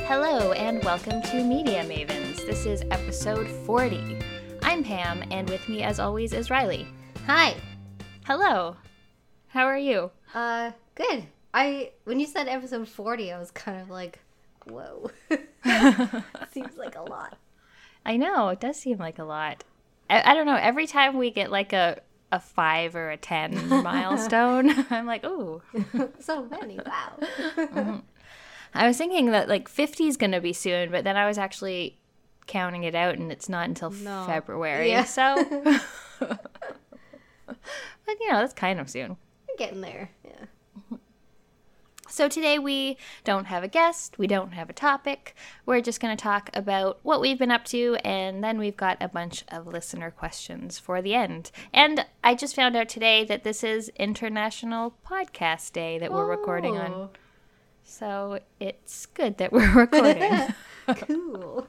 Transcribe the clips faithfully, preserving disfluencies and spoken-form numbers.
Hello and welcome to Media Mavens. This is episode forty. I'm Pam, and with me as always is Riley. Hi. Hello. How are you? Uh, good. I when you said episode forty, I was kind of like, whoa. Seems like a lot. I know, it does seem like a lot. I, I don't know, every time we get like a, a five or a ten milestone, I'm like, ooh. So many, wow. Mm-hmm. I was thinking that like fifty is going to be soon, but then I was actually counting it out and it's not until No. February. Yeah. So, but you know, that's kind of soon. We're getting there, yeah. So today we don't have a guest, we don't have a topic. We're just going to talk about what we've been up to, and then we've got a bunch of listener questions for the end. And I just found out today that this is International Podcast Day that we're recording on. Oh, So it's good that we're recording. cool.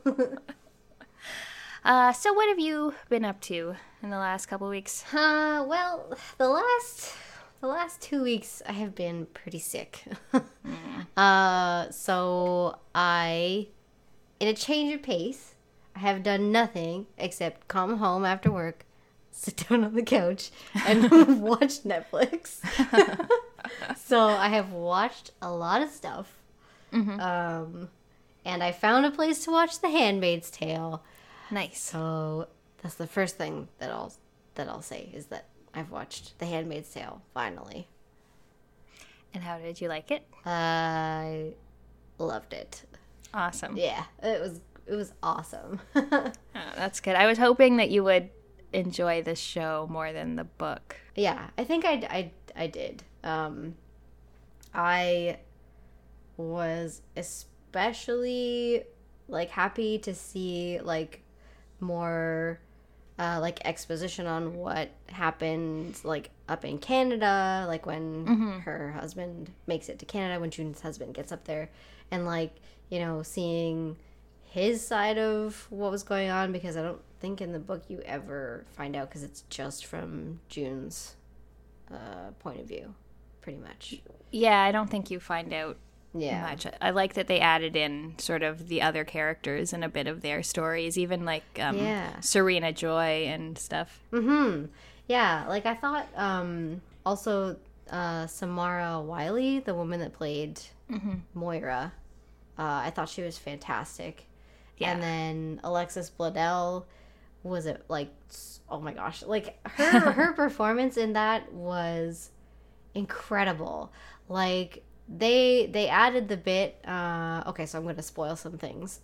uh, so what have you been up to in the last couple of weeks? Uh, well, the last the last two weeks I have been pretty sick. Mm. Uh, so I, in a change of pace, I have done nothing except come home after work, sit down on the couch, and watch Netflix. So I have watched a lot of stuff. Mm-hmm. Um, and I found a place to watch The Handmaid's Tale. Nice. So that's the first thing that I'll that I'll say is that I've watched The Handmaid's Tale finally. And how did you like it? I loved it. Awesome. Yeah, it was it was awesome. Oh, that's good. I was hoping that you would enjoy this show more than the book. Yeah, I think I, I, I did. Um, I was especially like happy to see like more uh, like exposition on what happened like up in Canada, like when Mm-hmm. her husband makes it to Canada, when June's husband gets up there, and like, you know, seeing his side of what was going on, because I don't think in the book you ever find out, because it's just from June's uh, point of view, pretty much. Yeah, I don't think you find out Yeah. much. I like that they added in sort of the other characters and a bit of their stories, even like um, Yeah. Serena Joy and stuff. Mm-hmm. Yeah, like I thought um, also uh, Samara Wiley, the woman that played Mm-hmm. Moira, uh, I thought she was fantastic. Yeah. And then Alexis Bledel was it like, oh my gosh, like her her performance in that was incredible. Like they they added the bit uh okay, so I'm gonna spoil some things.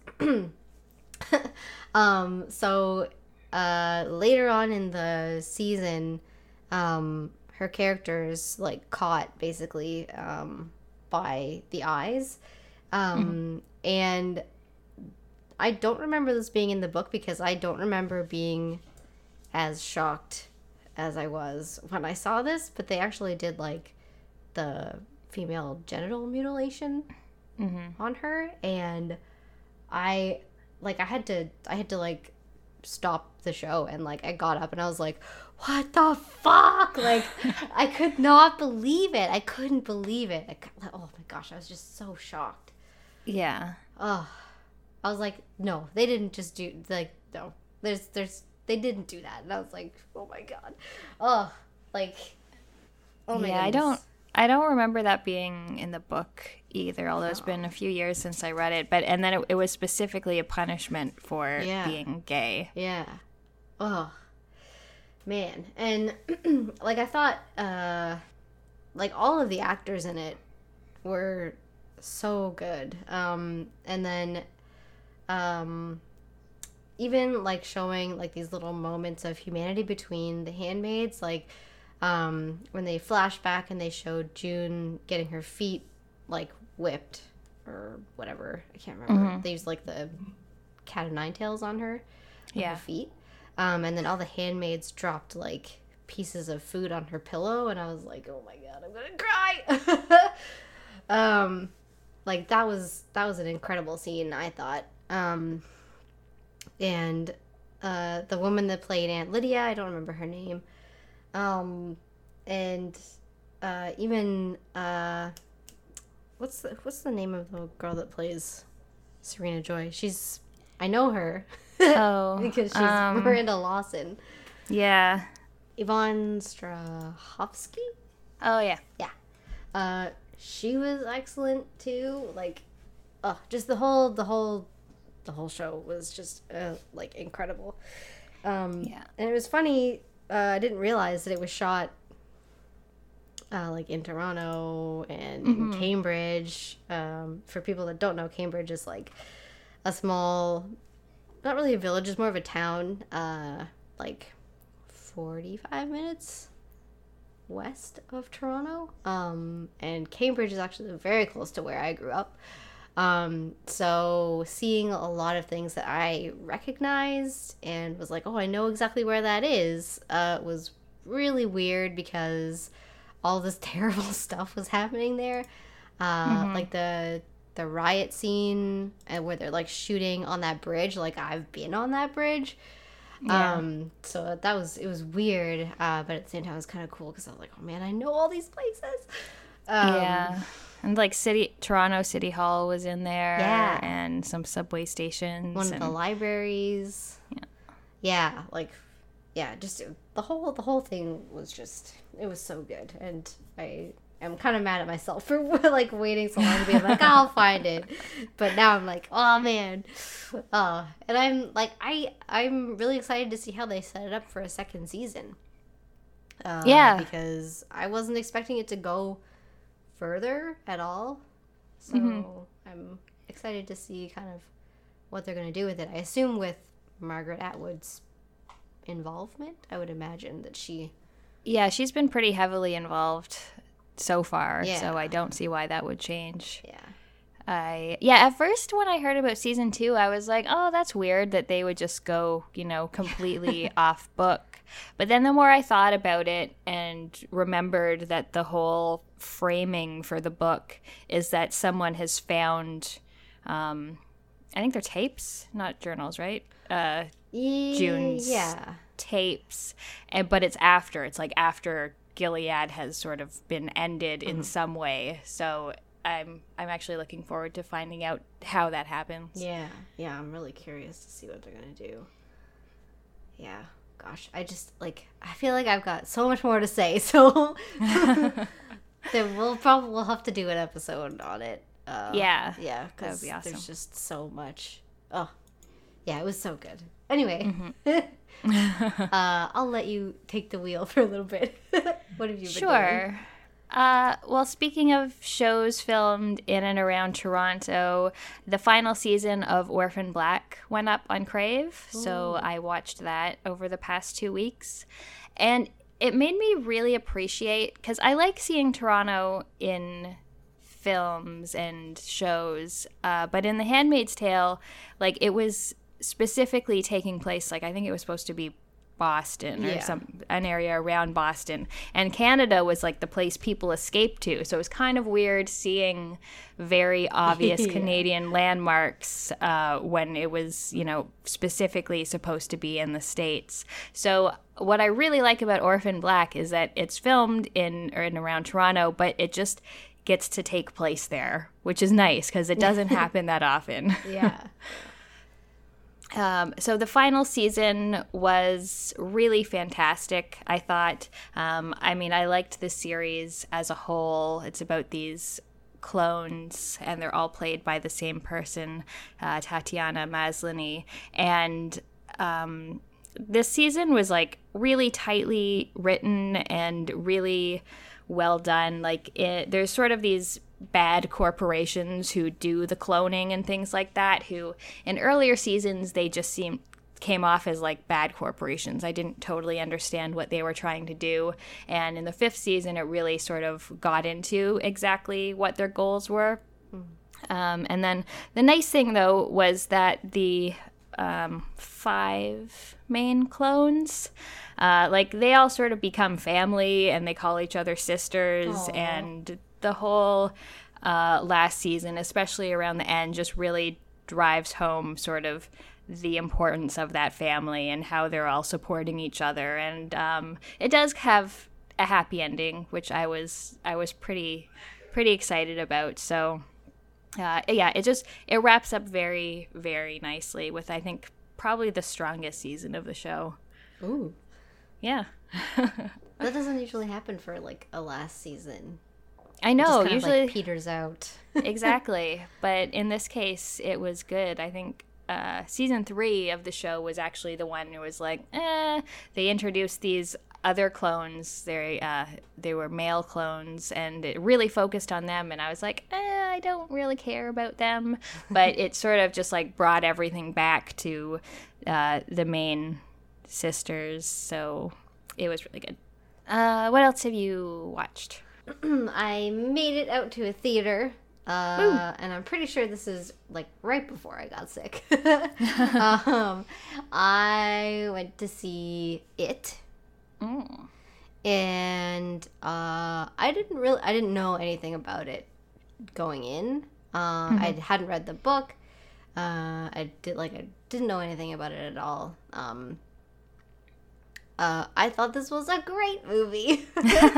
um so uh later on in the season, um her character's like caught basically um by the eyes, um mm-hmm. and I don't remember this being in the book, because I don't remember being as shocked as I was when I saw this, but they actually did like the female genital mutilation Mm-hmm. on her, and I like I had to I had to like stop the show, and like I got up and I was like, what the fuck? Like I could not believe it. I couldn't believe it. I, oh my gosh, I was just so shocked. Yeah. Oh, I was like, no, they didn't just do like no. There's there's they didn't do that, and I was like, oh my god, oh like, oh my yeah, I goodness. don't I don't remember that being in the book either, although it's been a few years since I read it. But and then it, it was specifically a punishment for Yeah. being gay. Yeah. Oh, man. And, like, I thought, uh, like, all of the actors in it were so good. Um, and then, um, even, like, showing, like, these little moments of humanity between the handmaids, like, um, when they flash back and they showed June getting her feet, like, whipped or whatever. I can't remember. Mm-hmm. They used, like, the cat of nine tails on her. Yeah. Her feet. Um, and then all the handmaids dropped like pieces of food on her pillow, and I was like, oh my god, I'm gonna cry. um, like that was that was an incredible scene, I thought. Um, and uh, the woman that played Aunt Lydia, I don't remember her name. Um, and uh, even uh, what's the what's the name of the girl that plays Serena Joy. She's, I know her Oh, because she's um, Miranda Lawson. yeah. Yvonne Strahovski? Oh, yeah. Yeah. Uh, she was excellent too. Like, oh, just the whole, the whole, the whole show was just uh, like incredible. Um, Yeah. And it was funny. Uh, I didn't realize that it was shot uh, like in Toronto and Mm-hmm. in Cambridge. Um, for people that don't know, Cambridge is like a small, not really a village, it's more of a town, uh, like forty-five minutes west of Toronto. Um, and Cambridge is actually very close to where I grew up. Um, so seeing a lot of things that I recognized and was like, oh, I know exactly where that is, uh, was really weird because all this terrible stuff was happening there. Uh, Mm-hmm. like the the riot scene and where they're like shooting on that bridge. Like I've been on that bridge. Yeah. Um, so that was, it was weird. Uh, but at the same time, it was kind of cool because I was like, oh man, I know all these places. Um, yeah. And like city Toronto City Hall was in there. Yeah. And some subway stations. One of and, the libraries. Yeah. Yeah. Like, yeah, just the whole, the whole thing was just, it was so good. And I am kind of mad at myself for like waiting so long to be like, I'll find it. But now I'm like, oh man. Uh, and I'm like, I, I'm really excited to see how they set it up for a second season. Uh, Yeah. Because I wasn't expecting it to go further at all. So Mm-hmm. I'm excited to see kind of what they're going to do with it. I assume with Margaret Atwood's involvement, I would imagine that she... Yeah, she's been pretty heavily involved so far. Yeah. So I don't see why that would change. Yeah. I yeah, at first when I heard about season two, I was like, oh, that's weird that they would just go, you know, completely off book. But then the more I thought about it and remembered that the whole framing for the book is that someone has found, um, I think they're tapes, not journals, right? Uh, June's Yeah. tapes, and but it's after, it's like after Gilead has sort of been ended in some way. So I'm I'm actually looking forward to finding out how that happens. Yeah. Yeah, I'm really curious to see what they're going to do. Yeah. Gosh, I just, like, I feel like I've got so much more to say, so then we'll probably we'll have to do an episode on it. Uh, Yeah, Yeah, that because would be awesome. there's just so much. Oh, yeah, it was so good. Anyway, Mm-hmm. uh, I'll let you take the wheel for a little bit. What have you been doing? Sure. Uh, well, speaking of shows filmed in and around Toronto, the final season of Orphan Black went up on Crave, so I watched that over the past two weeks, and it made me really appreciate, because I like seeing Toronto in films and shows, uh, but in The Handmaid's Tale, like, it was specifically taking place, like, I think it was supposed to be Boston or Yeah. some an area around Boston, and Canada was like the place people escaped to, so it was kind of weird seeing very obvious Yeah. Canadian landmarks uh, when it was, you know, specifically supposed to be in the States. So what I really like about Orphan Black is that it's filmed in or in around Toronto, but it just gets to take place there, which is nice because it doesn't happen that often. Yeah. Um, so the final season was really fantastic, I thought. Um, I mean, I liked the series as a whole. It's about these clones, and they're all played by the same person, uh, Tatiana Maslany. And um, this season was like really tightly written and really well done. Like it, there's sort of these bad corporations who do the cloning and things like that, who in earlier seasons they just seemed came off as like bad corporations. I didn't totally understand what they were trying to do, and in the fifth season it really sort of got into exactly what their goals were. Um, and then the nice thing though was that the um, five main clones, uh, like they all sort of become family and they call each other sisters. Aw. And the whole uh, last season, especially around the end, just really drives home sort of the importance of that family and how they're all supporting each other. And um, it does have a happy ending, which I was I was pretty pretty excited about. So uh, yeah, it just it wraps up very, very nicely with, I think, probably the strongest season of the show. Ooh. Yeah. That doesn't usually happen for like a last season. I know, it just usually of, like, peters out. Exactly, but in this case, it was good. I think uh, season three of the show was actually the one who was like, eh. They introduced these other clones. They uh, they were male clones, and it really focused on them. And I was like, eh, I don't really care about them. But it sort of just like brought everything back to uh, the main sisters. So it was really good. Uh, what else have you watched? I made it out to a theater, uh, and I'm pretty sure this is like right before I got sick. um, I went to see It, Mm. and uh, I didn't really, I didn't know anything about it going in. Uh, mm-hmm. I hadn't read the book. Uh, I did like I didn't know anything about it at all. Um, Uh, I thought this was a great movie.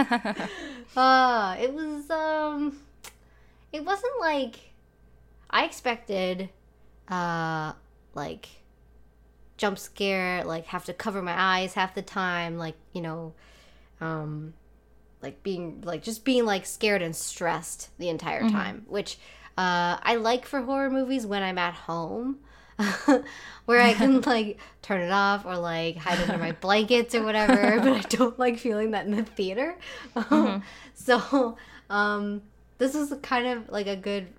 uh, it was, um, it wasn't like, I expected, uh, like, jump scare, like, have to cover my eyes half the time, like, you know, um, like, being, like, just being, like, scared and stressed the entire mm-hmm. time, which, uh, I like for horror movies when I'm at home. Where I can like turn it off or like hide under my blankets or whatever, but I don't like feeling that in the theater. Mm-hmm. So um, this was kind of like a good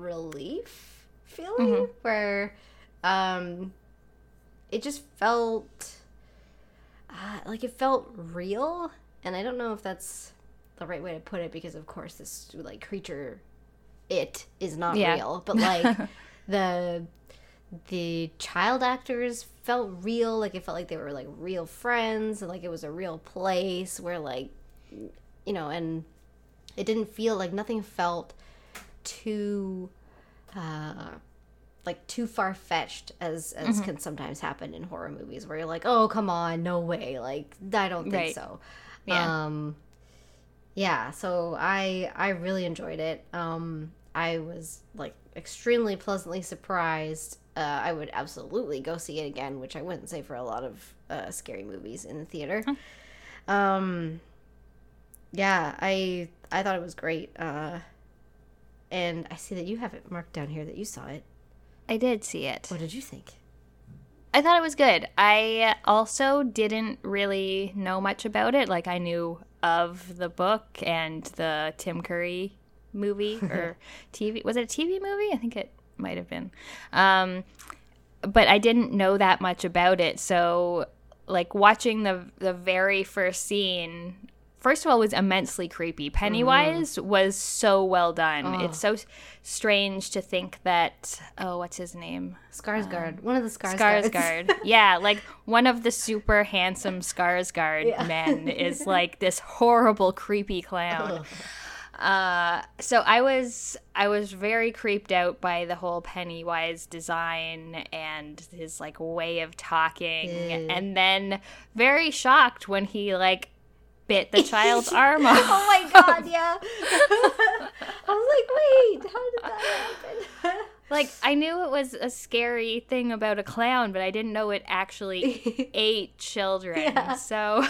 relief feeling mm-hmm. where um, it just felt uh, like it felt real, and I don't know if that's the right way to put it because of course this like creature, it is not yeah. real, but like the the child actors felt real, like it felt like they were like real friends and like it was a real place where like, you know, and it didn't feel like nothing felt too uh like too far-fetched as as mm-hmm. can sometimes happen in horror movies where you're like, oh come on, no way, like I don't think right. so. Yeah. Um yeah, so I I really enjoyed it. um I was like extremely pleasantly surprised. Uh, I would absolutely go see it again, which I wouldn't say for a lot of uh, scary movies in the theater. Huh. Um, yeah, I I thought it was great. Uh, and I see that you have it marked down here that you saw it. I did see it. What did you think? I thought it was good. I also didn't really know much about it. Like, I knew of the book and the Tim Curry movie or T V. Was it a T V movie? I think it might have been. Um, but I didn't know that much about it. So, like, watching the the very first scene, first of all, was immensely creepy. Pennywise mm. was so well done. Oh. It's so strange to think that, oh, what's his name? Skarsgård. Um, one of the Skarsgårds. Skarsgård. Yeah, like, one of the super handsome Skarsgård yeah. men is, like, this horrible, creepy clown. Uh, so I was I was very creeped out by the whole Pennywise design and his like way of talking, mm. and then very shocked when he like bit the child's arm off. Oh my god, yeah. I was like, wait, how did that happen? Like, I knew it was a scary thing about a clown, but I didn't know it actually ate children. Yeah. So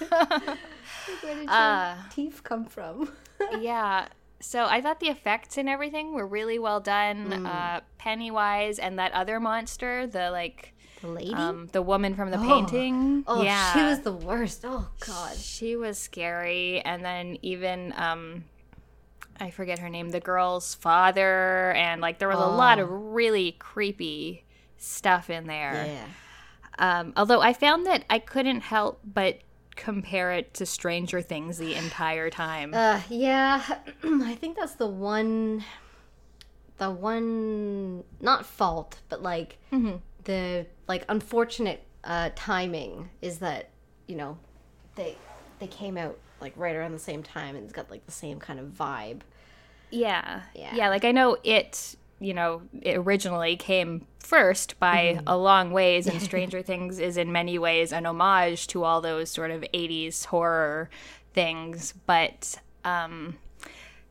where did your uh, teeth come from? Yeah. So I thought the effects and everything were really well done. Mm. Uh, Pennywise and that other monster, the like... The lady? Um, the woman from the oh. painting. Oh, yeah. She was the worst. Oh, God. She was scary. And then even... Um, I forget her name, the girl's father, and like there was oh. a lot of really creepy stuff in there. Yeah. Um, although I found that I couldn't help but compare it to Stranger Things the entire time. Uh, yeah, I think that's the one, the one not fault, but like mm-hmm. the like unfortunate uh, timing is that, you know, they they came out like right around the same time, and it's got like the same kind of vibe. Yeah. Yeah. Yeah, like I know it, you know, it originally came first by mm-hmm. a long ways, and Stranger Things is in many ways an homage to all those sort of eighties horror things, but um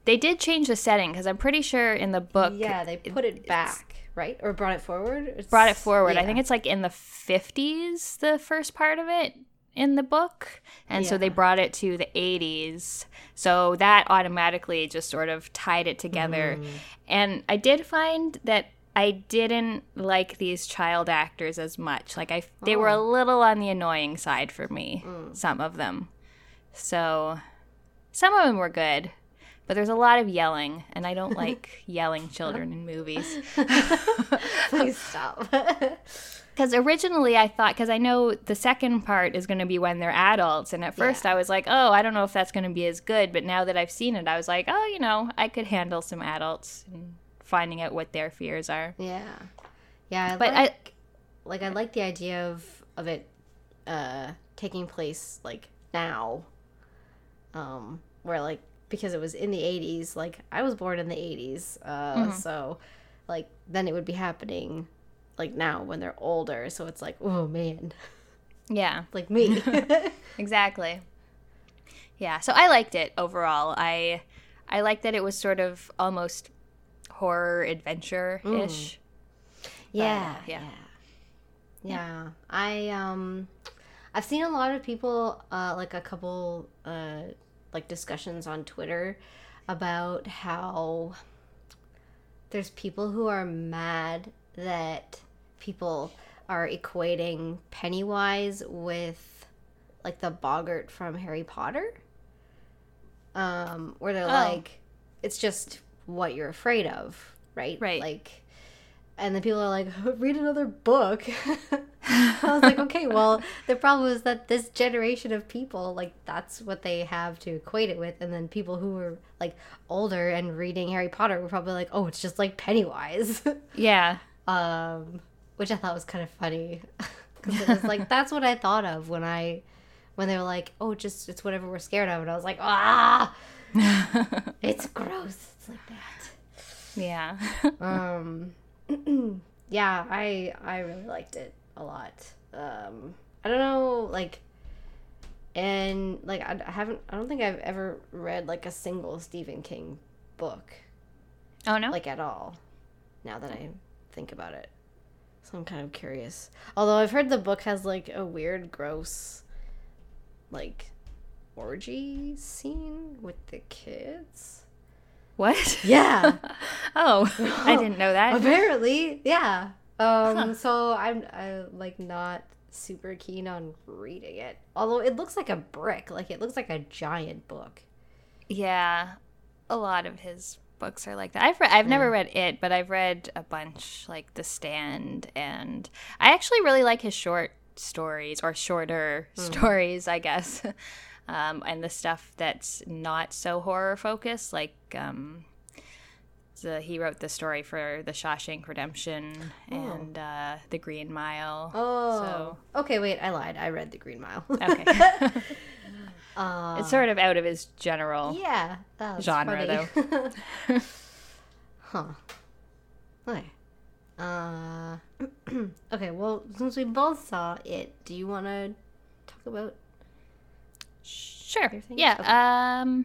they did change the setting because I'm pretty sure in the book, Yeah, they put it, it back, right? Or brought it forward? It's, brought it forward. Yeah. I think it's like in the fifties, the first part of it in the book. And yeah. so they brought it to the eighties. So that automatically just sort of tied it together. Mm. And I did find that I didn't like these child actors as much. Like I, they oh. were a little on the annoying side for me, mm. some of them. So some of them were good, but there's a lot of yelling, and I don't like yelling children in movies. Please stop. Because originally I thought, because I know the second part is going to be when they're adults, and at first yeah. I was like, oh, I don't know if that's going to be as good, but now that I've seen it, I was like, oh, you know, I could handle some adults and finding out what their fears are. Yeah. Yeah, I but like, I, like, I like the idea of, of it uh, taking place, like, now. Um, where, like, because it was in the eighties, like, I was born in the eighties, uh, mm-hmm. so, like, then it would be happening like now when they're older, so it's like, oh man, yeah, like me. Exactly. Yeah, so I liked it overall. I I liked that it was sort of almost horror adventure ish. Mm. Yeah, uh, yeah, yeah, yeah. I um, I've seen a lot of people, uh, like a couple, uh, like discussions on Twitter about how there's people who are mad that people are equating Pennywise with like the Boggart from Harry Potter, um where they're oh. like, it's just what you're afraid of, right right like, and then people are like, read another book. I was like, okay, well, the problem is that this generation of people, like, that's what they have to equate it with, and then people who were like older and reading Harry Potter were probably like, oh, it's just like Pennywise. Yeah. Um, which I thought was kind of funny, because it was like, that's what I thought of when I, when they were like, oh, just, it's whatever we're scared of, and I was like, ah, it's gross, it's like that. Yeah. um, yeah, I, I really liked it a lot. Um, I don't know, like, and, like, I, I haven't, I don't think I've ever read, like, a single Stephen King book. Oh, no? Like, at all, now that I think about it. So I'm kind of curious. Although I've heard the book has like a weird, gross, like, orgy scene with the kids. What? Yeah. Oh, I didn't know that. Apparently, yeah. Um. Huh. So I'm, I like not super keen on reading it. Although it looks like a brick. Like it looks like a giant book. Yeah, a lot of his books are like that. I've re- I've never read it, but I've read a bunch, like The Stand, and I actually really like his short stories, or shorter mm. stories, I guess, um, and the stuff that's not so horror focused, like um, the, he wrote the story for The Shawshank Redemption oh. and uh, The Green Mile. Oh, so. Okay, wait, I lied. I read The Green Mile. Okay. Uh, it's sort of out of his general yeah, genre, funny. though. Huh. Okay. Uh, okay, well, since we both saw it, do you want to talk about Sure. Yeah. Okay. Um,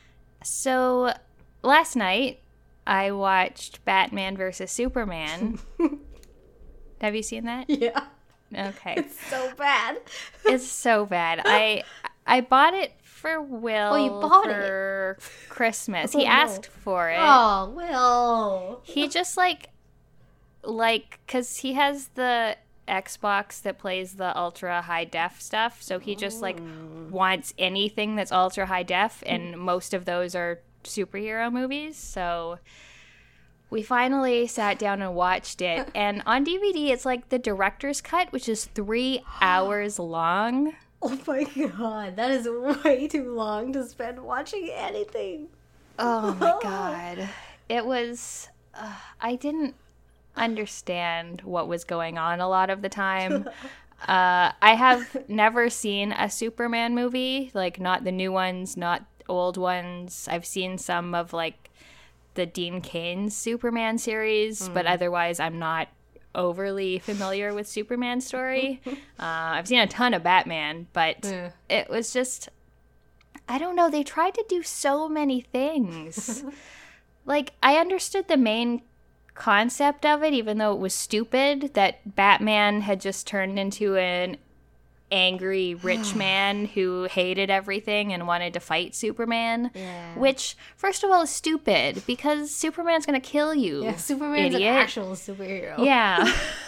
so last night I watched Batman versus Superman. Have you seen that? Yeah. Okay. It's so bad. It's so bad. I I bought it for Will oh, you bought for it. Christmas. Oh, he asked no. for it. Oh, Will. He just like, like, because he has the Xbox that plays the ultra high def stuff. So he just like Mm. wants anything that's ultra high def. And most of those are superhero movies. So we finally sat down and watched it. And on D V D, it's like the director's cut, which is three hours long. Oh my god, that is way too long to spend watching anything. Oh my god. It was, uh, I didn't understand what was going on a lot of the time. Uh, I have never seen a Superman movie, like not the new ones, not old ones. I've seen some of like the Dean Cain's Superman series, mm. but otherwise I'm not overly familiar with Superman's story. uh, I've seen a ton of Batman, but yeah. it was just, I don't know. They tried to do so many things. Like, I understood the main concept of it, even though it was stupid, that Batman had just turned into an angry rich man who hated everything and wanted to fight Superman. Yeah. Which, first of all, is stupid because Superman's gonna kill you. Yeah, Superman's idiot. an actual superhero. Yeah.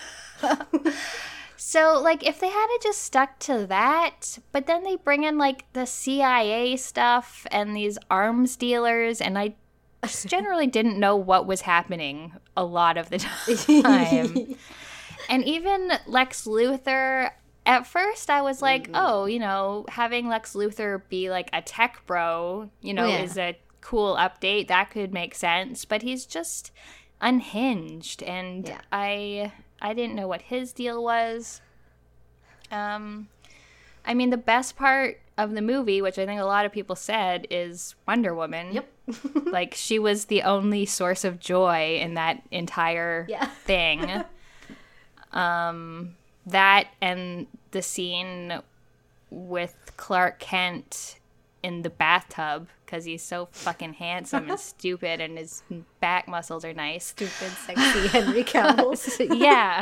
So, like, if they had just stuck to that, but then they bring in, like, the C I A stuff and these arms dealers, and I just generally didn't know what was happening a lot of the time. And even Lex Luthor, at first I was like, oh, you know, having Lex Luthor be, like, a tech bro, you know, yeah. is a cool update. That could make sense. But he's just unhinged, and Yeah. I... I didn't know what his deal was. Um, I mean, the best part of the movie, which I think a lot of people said, is Wonder Woman. Yep. Like, she was the only source of joy in that entire Yeah. thing. Um, that and the scene with Clark Kent in the bathtub, because he's so fucking handsome and stupid and his back muscles are nice. Stupid, sexy Henry Cavill. Yeah.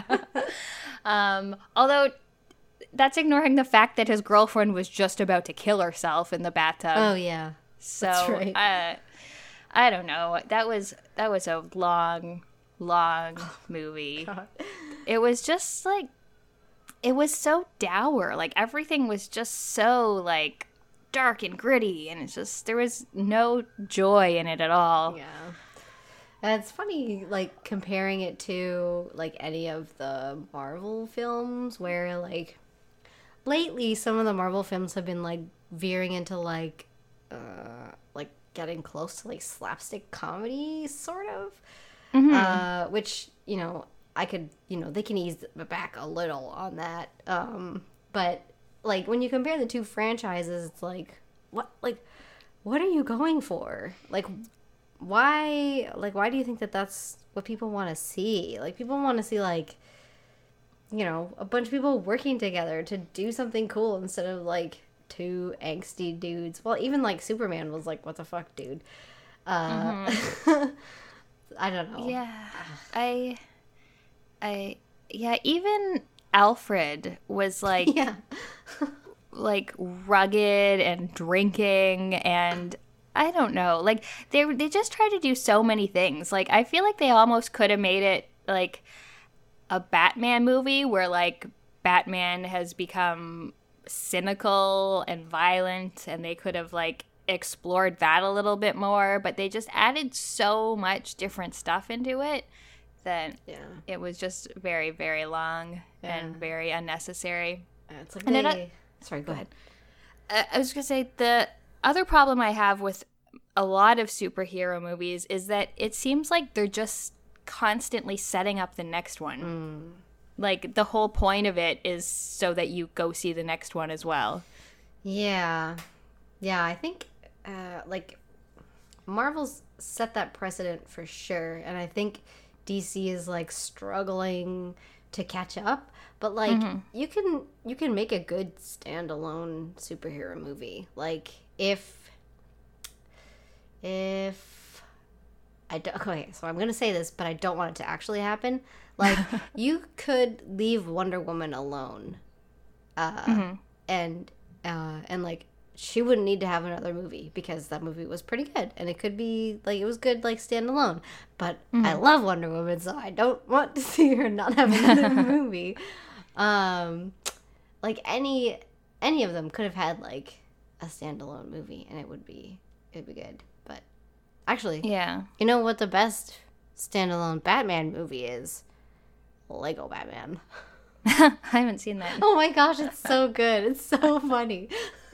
Um, although that's ignoring the fact that his girlfriend was just about to kill herself in the bathtub. Oh, yeah. So, that's right. uh, I don't know. That was that was a long, long movie. God. It was just like, it was so dour. Like, everything was just so, like, dark and gritty, and it's just, there was no joy in it at all. Yeah. And it's funny, like, comparing it to, like, any of the Marvel films where, like, lately some of the Marvel films have been, like, veering into, like, uh, like, getting close to, like, slapstick comedy, sort of. Mm-hmm. Uh, which, you know, I could, you know, they can ease back a little on that. Um, but, like, when you compare the two franchises, it's like, what, like, what are you going for? Like, why, like, why do you think that that's what people want to see? Like, people want to see, like, you know, a bunch of people working together to do something cool instead of, like, two angsty dudes. Well, even, like, Superman was like, what the fuck, dude? Uh, mm-hmm. I don't know. Yeah. I, I, yeah, even Alfred was, like, yeah. like, rugged and drinking, and I don't know. Like, they they just tried to do so many things. Like, I feel like they almost could have made it, like, a Batman movie where, like, Batman has become cynical and violent, and they could have, like, explored that a little bit more, but they just added so much different stuff into it that yeah. it was just very, very long yeah. and very unnecessary. Yeah, it's like and they... it, uh, Sorry, go ahead. I, I was going to say, the other problem I have with a lot of superhero movies is that it seems like they're just constantly setting up the next one. Mm. Like, the whole point of it is so that you go see the next one as well. Yeah. Yeah, I think, uh, like, Marvel's set that precedent for sure, and I think D C is, like, struggling to catch up, but, like, mm-hmm. you can you can make a good standalone superhero movie. Like, if if I don't, okay, so I'm gonna say this, but I don't want it to actually happen. Like, you could leave Wonder Woman alone, uh, mm-hmm. and uh, and like, she wouldn't need to have another movie because that movie was pretty good, and it could be, like, it was good, like, standalone. But mm-hmm. I love Wonder Woman, so I don't want to see her not have another movie. Um, like, any any of them could have had, like, a standalone movie, and it would be it'd be good. But actually, yeah, you know what the best standalone Batman movie is? Lego Batman. I haven't seen that. Oh my gosh, it's so good. It's so funny.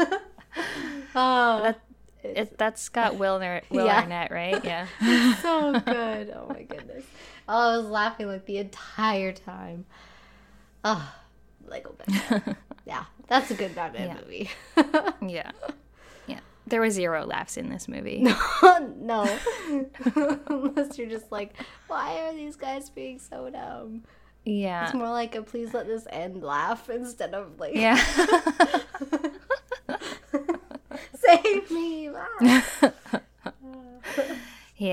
Oh, that, it, that's got Will, Ner- Will yeah. Arnett, right? Yeah. It's so good. Oh my goodness. Oh, I was laughing, like, the entire time. Oh, Lego Batman. Yeah, that's a good Batman yeah. movie. Yeah. Yeah. There were zero laughs in this movie. No. Unless you're just like, why are these guys being so dumb? Yeah. It's more like a please let this end laugh instead of, like, yeah. save me.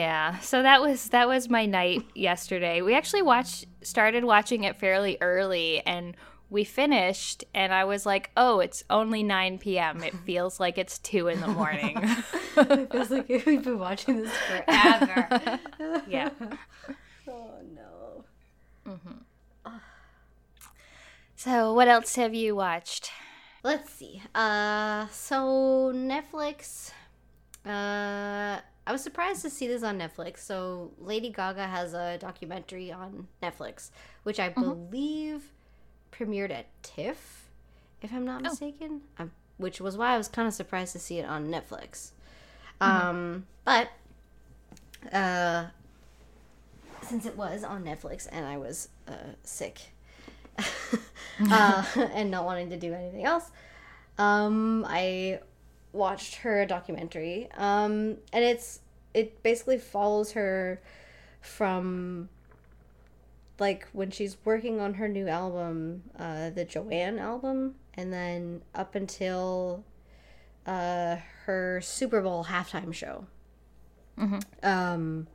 Yeah, so that was that was my night yesterday. We actually watched started watching it fairly early, and we finished, and I was like, "Oh, it's only nine p.m. It feels like it's two in the morning." It feels like we've been watching this forever. Yeah. Oh no. Mm-hmm. So, what else have you watched? Let's see. Uh, so Netflix. Uh, I was surprised to see this on Netflix. So Lady Gaga has a documentary on Netflix, which I mm-hmm. believe premiered at TIFF, if I'm not mistaken. Oh. Um, which was why I was kind of surprised to see it on Netflix. Mm-hmm. Um, but uh, since it was on Netflix and I was uh, sick uh, and not wanting to do anything else, um, I watched her documentary, um, and it's it basically follows her from like when she's working on her new album, uh, the Joanne album, and then up until uh, her Super Bowl halftime show. Mm-hmm. Um,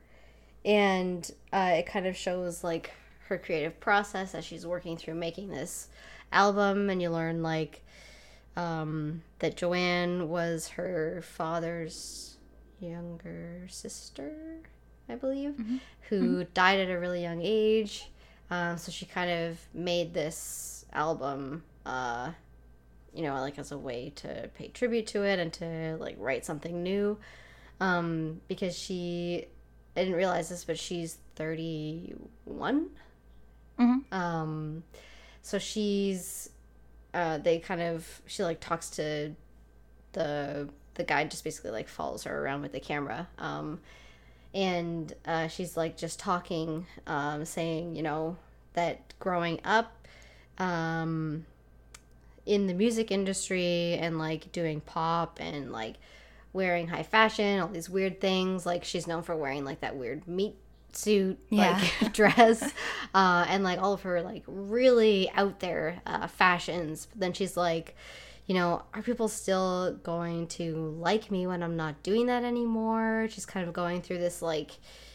and uh, it kind of shows like her creative process as she's working through making this album, and you learn like um, that Joanne was her father's younger sister, I believe, mm-hmm. who mm-hmm. died at a really young age. Um, so she kind of made this album, uh, you know, like as a way to pay tribute to it and to like write something new. Um, because she, I didn't realize this, but she's thirty-one. Mm-hmm. Um, so she's, uh, they kind of, she like talks to the, the guy just basically like follows her around with the camera. Um, and, uh, she's like just talking, um, saying, you know, that growing up, um, in the music industry and like doing pop and like wearing high fashion, all these weird things, like she's known for wearing like that weird meat suit like yeah. dress, uh, and like all of her like really out there uh, fashions. But then she's like, you know, are people still going to like me when I'm not doing that anymore? She's kind of going through this like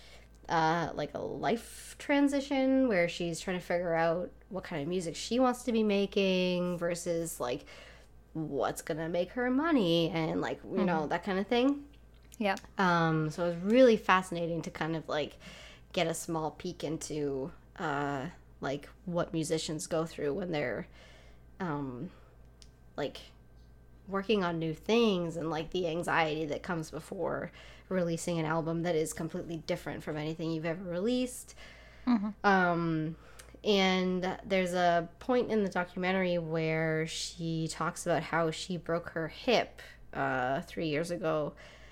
uh, like a life transition where she's trying to figure out what kind of music she wants to be making versus like what's gonna make her money and like you mm-hmm. know, that kind of thing. Yeah. Um so it was really fascinating to kind of like get a small peek into uh like what musicians go through when they're um like working on new things and like the anxiety that comes before releasing an album that is completely different from anything you've ever released. Mm-hmm. Um And there's a point in the documentary where she talks about how she broke her hip uh, three years ago.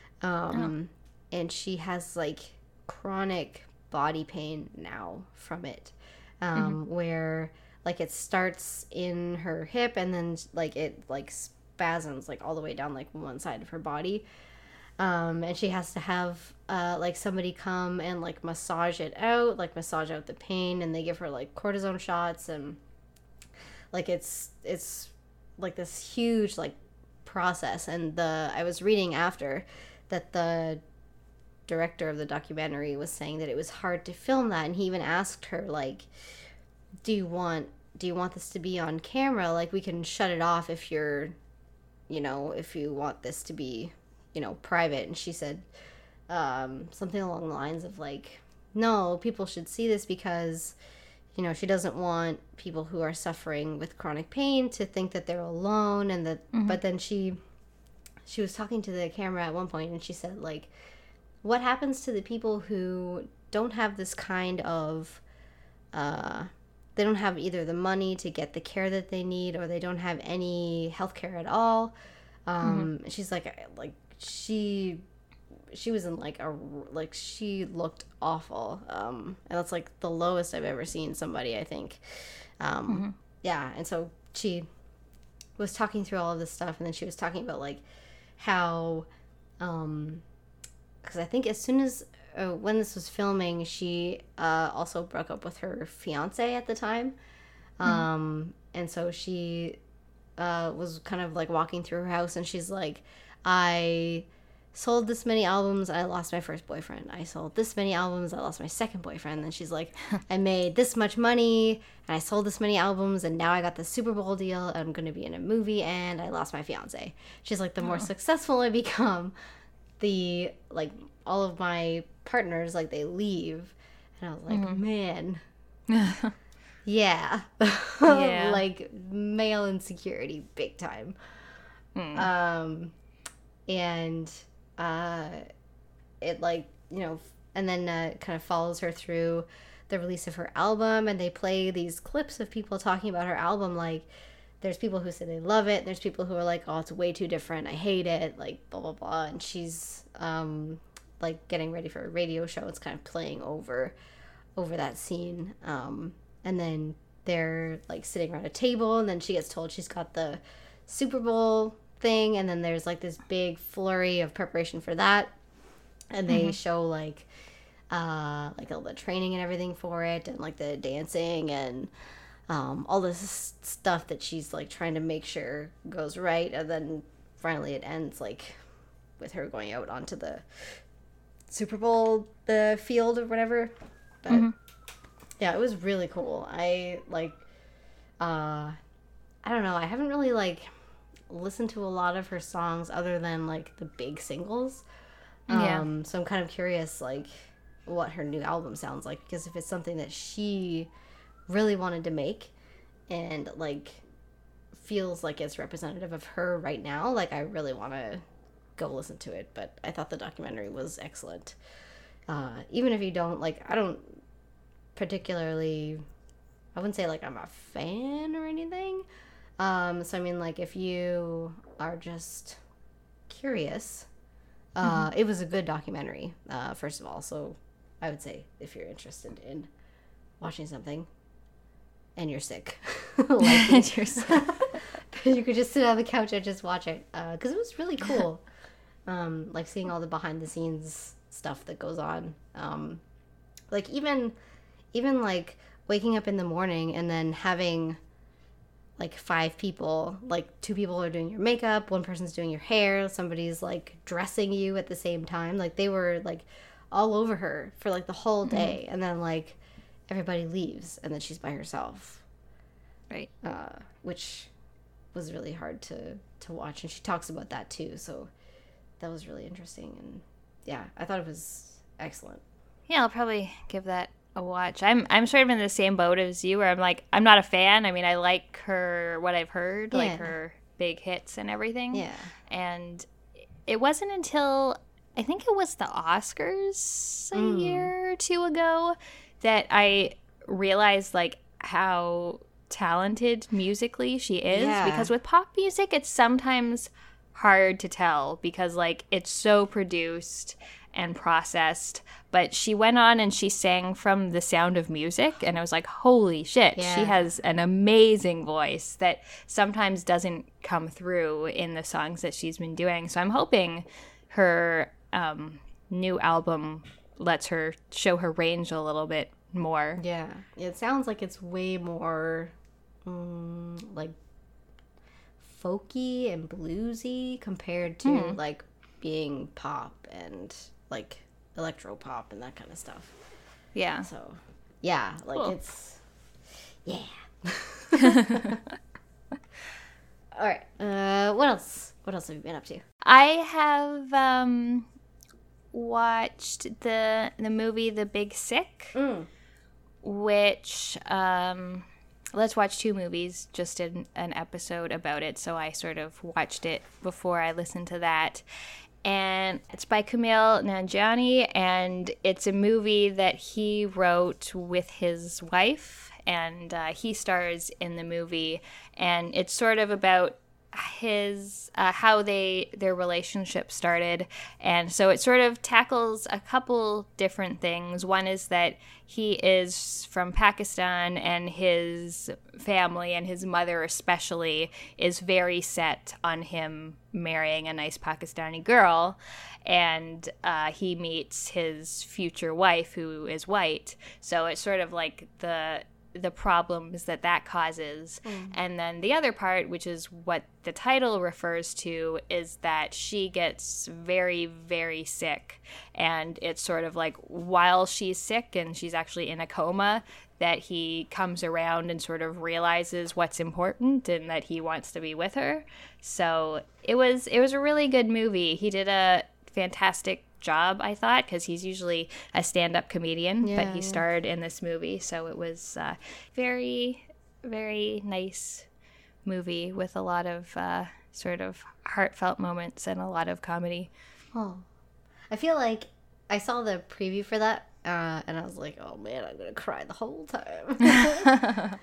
Um, oh. And she has, like, chronic body pain now from it. Um, mm-hmm. Where, like, it starts in her hip and then, like, it, like, spasms, like, all the way down, like, one side of her body. Um, and she has to have, uh, like, somebody come and, like, massage it out, like, massage out the pain, and they give her, like, cortisone shots, and, like, it's, it's, like, this huge, like, process, and the, I was reading after that the director of the documentary was saying that it was hard to film that, and he even asked her, like, do you want, do you want this to be on camera? Like, we can shut it off if you're, you know, if you want this to be, you know, private. And she said um, something along the lines of like, no, people should see this because, you know, she doesn't want people who are suffering with chronic pain to think that they're alone. And that, mm-hmm. but then she, she was talking to the camera at one point and she said like, what happens to the people who don't have this kind of, uh, they don't have either the money to get the care that they need, or they don't have any health care at all. Um, mm-hmm. She's like, like, she she was in like a like she looked awful, um and that's like the lowest I've ever seen somebody, I think. um mm-hmm. Yeah, and so she was talking through all of this stuff, and then she was talking about like how um because I think as soon as uh, when this was filming, she uh also broke up with her fiance at the time. mm-hmm. Um and so she uh was kind of like walking through her house, and she's like, I sold this many albums, I lost my first boyfriend. I sold this many albums, I lost my second boyfriend. And she's like, I made this much money, and I sold this many albums, and now I got the Super Bowl deal, and I'm going to be in a movie, and I lost my fiance. She's like, the more oh. successful I become, the, like, all of my partners, like, they leave. And I was like, mm-hmm. man. yeah. yeah. Like, male insecurity, big time. Mm. Um, and... Uh, it like, you know, and then uh, kind of follows her through the release of her album, and they play these clips of people talking about her album. Like, there's people who say they love it, there's people who are like, oh, it's way too different, I hate it, like, blah blah blah. And she's um like getting ready for a radio show. It's kind of playing over over that scene, um and then they're like sitting around a table, and then she gets told she's got the Super Bowl thing, and then there's like this big flurry of preparation for that, and they mm-hmm. show like uh like all the training and everything for it, and like the dancing and um all this stuff that she's like trying to make sure goes right. And then finally it ends like with her going out onto the Super Bowl the field or whatever. But mm-hmm. yeah, it was really cool. I like uh I don't know, I haven't really like listen to a lot of her songs other than like the big singles. Yeah. Um, so I'm kind of curious like what her new album sounds like, because if it's something that she really wanted to make and like feels like it's representative of her right now, like I really want to go listen to it. But I thought the documentary was excellent. Uh, even if you don't like, I don't particularly, I wouldn't say like I'm a fan or anything. Um, so I mean, like, if you are just curious, uh, mm-hmm. it was a good documentary, uh, first of all. So I would say if you're interested in watching something and you're sick, like, you're sick. You could just sit on the couch and just watch it, uh, 'cause it was really cool. Um, like seeing all the behind the scenes stuff that goes on. Um, like even, even like waking up in the morning and then having like five people, like two people are doing your makeup, one person's doing your hair, somebody's like dressing you at the same time. Like they were like all over her for like the whole day. Mm-hmm. And then like everybody leaves and then she's by herself. Right. Uh, which was really hard to, to watch. And she talks about that too. So that was really interesting. And yeah, I thought it was excellent. Yeah, I'll probably give that a watch. I'm I'm sort of in the same boat as you, where I'm like, I'm not a fan. I mean, I like her, what I've heard, yeah. like her big hits and everything. Yeah. And it wasn't until, I think it was the Oscars a mm. year or two ago, that I realized like how talented musically she is. Yeah. Because with pop music, it's sometimes hard to tell because like it's so produced and processed, but she went on and she sang from The Sound of Music, and I was like, holy shit, yeah. she has an amazing voice that sometimes doesn't come through in the songs that she's been doing. So I'm hoping her um, new album lets her show her range a little bit more. Yeah, it sounds like it's way more um, like folky and bluesy compared to mm. like being pop and like electro pop and that kind of stuff. Yeah. So yeah, like cool. It's yeah. All right. Uh, what else? What else have you been up to? I have um, watched the the movie The Big Sick, mm. which um, let's watch two movies. Just did an episode about it, so I sort of watched it before I listened to that. And it's by Kumail Nanjiani, and it's a movie that he wrote with his wife, and uh, he stars in the movie, and it's sort of about his uh, how they their relationship started. And so it sort of tackles a couple different things. One is that he is from Pakistan, and his family and his mother especially is very set on him marrying a nice Pakistani girl, and uh, he meets his future wife who is white. So it's sort of like the the problems that that causes. Mm. And then the other part, which is what the title refers to, is that she gets very, very sick. And it's sort of like while she's sick and she's actually in a coma, that he comes around and sort of realizes what's important and that he wants to be with her. So it was it was a really good movie. He did a fantastic job, I thought, because he's usually a stand-up comedian, yeah, but he yeah. starred in this movie, so it was uh, very, very nice movie with a lot of uh, sort of heartfelt moments and a lot of comedy. Oh, I feel like I saw the preview for that, uh, and I was like, oh man, I'm gonna cry the whole time. um,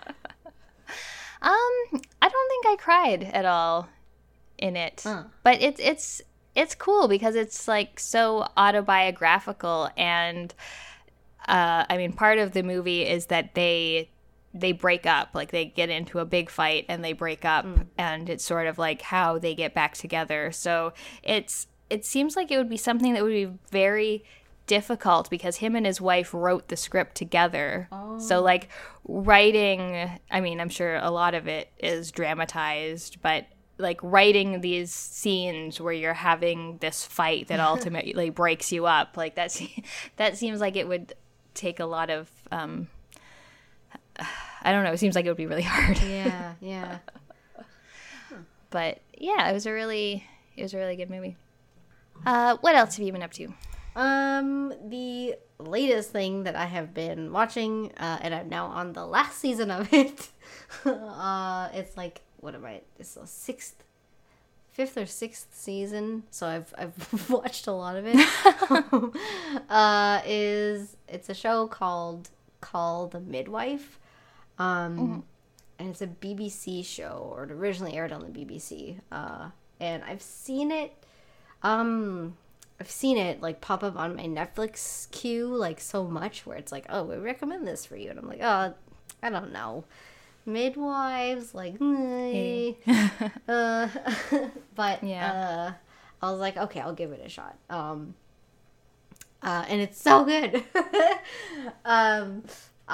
I don't think I cried at all in it, huh. but it's it's. It's cool because it's like so autobiographical, and uh, I mean, part of the movie is that they they break up, like they get into a big fight and they break up, mm. and it's sort of like how they get back together. So it's it seems like it would be something that would be very difficult because him and his wife wrote the script together. Oh. So like writing, I mean, I'm sure a lot of it is dramatized, but like writing these scenes where you're having this fight that ultimately breaks you up, like that's that seems like it would take a lot of um I don't know, it seems like it would be really hard. Yeah, yeah. But yeah, it was a really it was a really good movie. Uh what else have you been up to? Um the latest thing that I have been watching, uh and I'm now on the last season of it. uh it's like What am I? It's the sixth, fifth or sixth season. So I've I've watched a lot of it. uh, is it's a show called Call the Midwife, um, mm-hmm. and it's a B B C show, or it originally aired on the B B C. Uh, and I've seen it, um, I've seen it like pop up on my Netflix queue like so much, where it's like, oh, we recommend this for you, and I'm like, oh, I don't know. Midwives, like, hey. uh, but yeah. uh, I was like, okay, I'll give it a shot. Um, uh, and it's so good. um,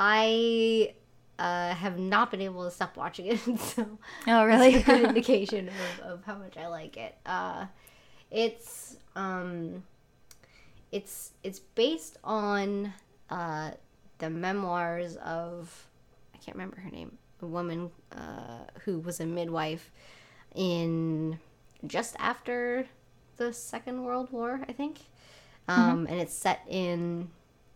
I uh, have not been able to stop watching it, so oh, really? It's a good indication of, of how much I like it. Uh, it's um, it's it's based on uh, the memoirs of, I can't remember her name. A woman uh, who was a midwife in just after the Second World War, I think. Um, mm-hmm. And it's set in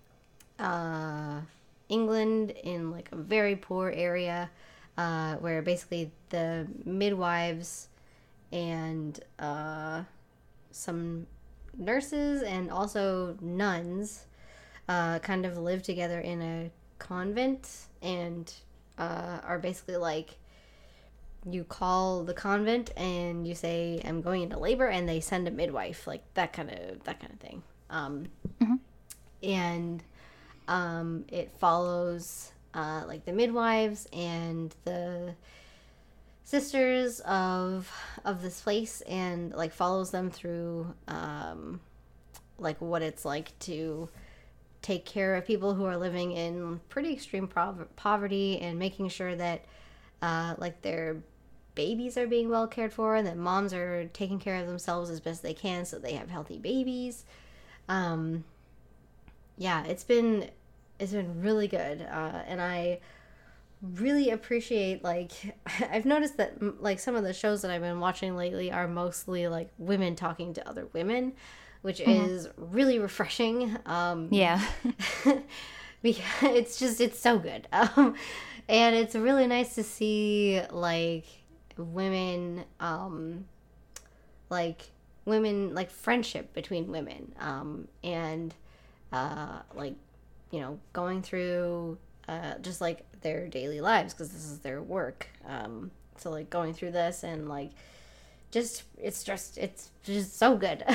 uh, England in like a very poor area uh, where basically the midwives and uh, some nurses and also nuns uh, kind of live together in a convent, and Uh, are basically like, you call the convent and you say, I'm going into labor, and they send a midwife, like that kind of that kind of thing. Um, mm-hmm. And um, it follows uh, like the midwives and the sisters of of this place, and like follows them through um, like what it's like to take care of people who are living in pretty extreme prov- poverty, and making sure that uh, like their babies are being well cared for, and that moms are taking care of themselves as best they can so they have healthy babies. Um, yeah, it's been it's been really good, uh, and I really appreciate, like, I've noticed that like some of the shows that I've been watching lately are mostly like women talking to other women, which mm-hmm. is really refreshing. Um, yeah. Because it's just, it's so good. Um, and it's really nice to see, like, women, um, like, women, like, friendship between women. Um, and, uh, like, you know, going through, uh, just, like, their daily lives, because this is their work. Um, so, like, going through this and, like, just, it's just, it's just so good.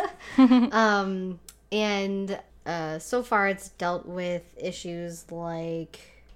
um, and uh, so far it's dealt with issues like,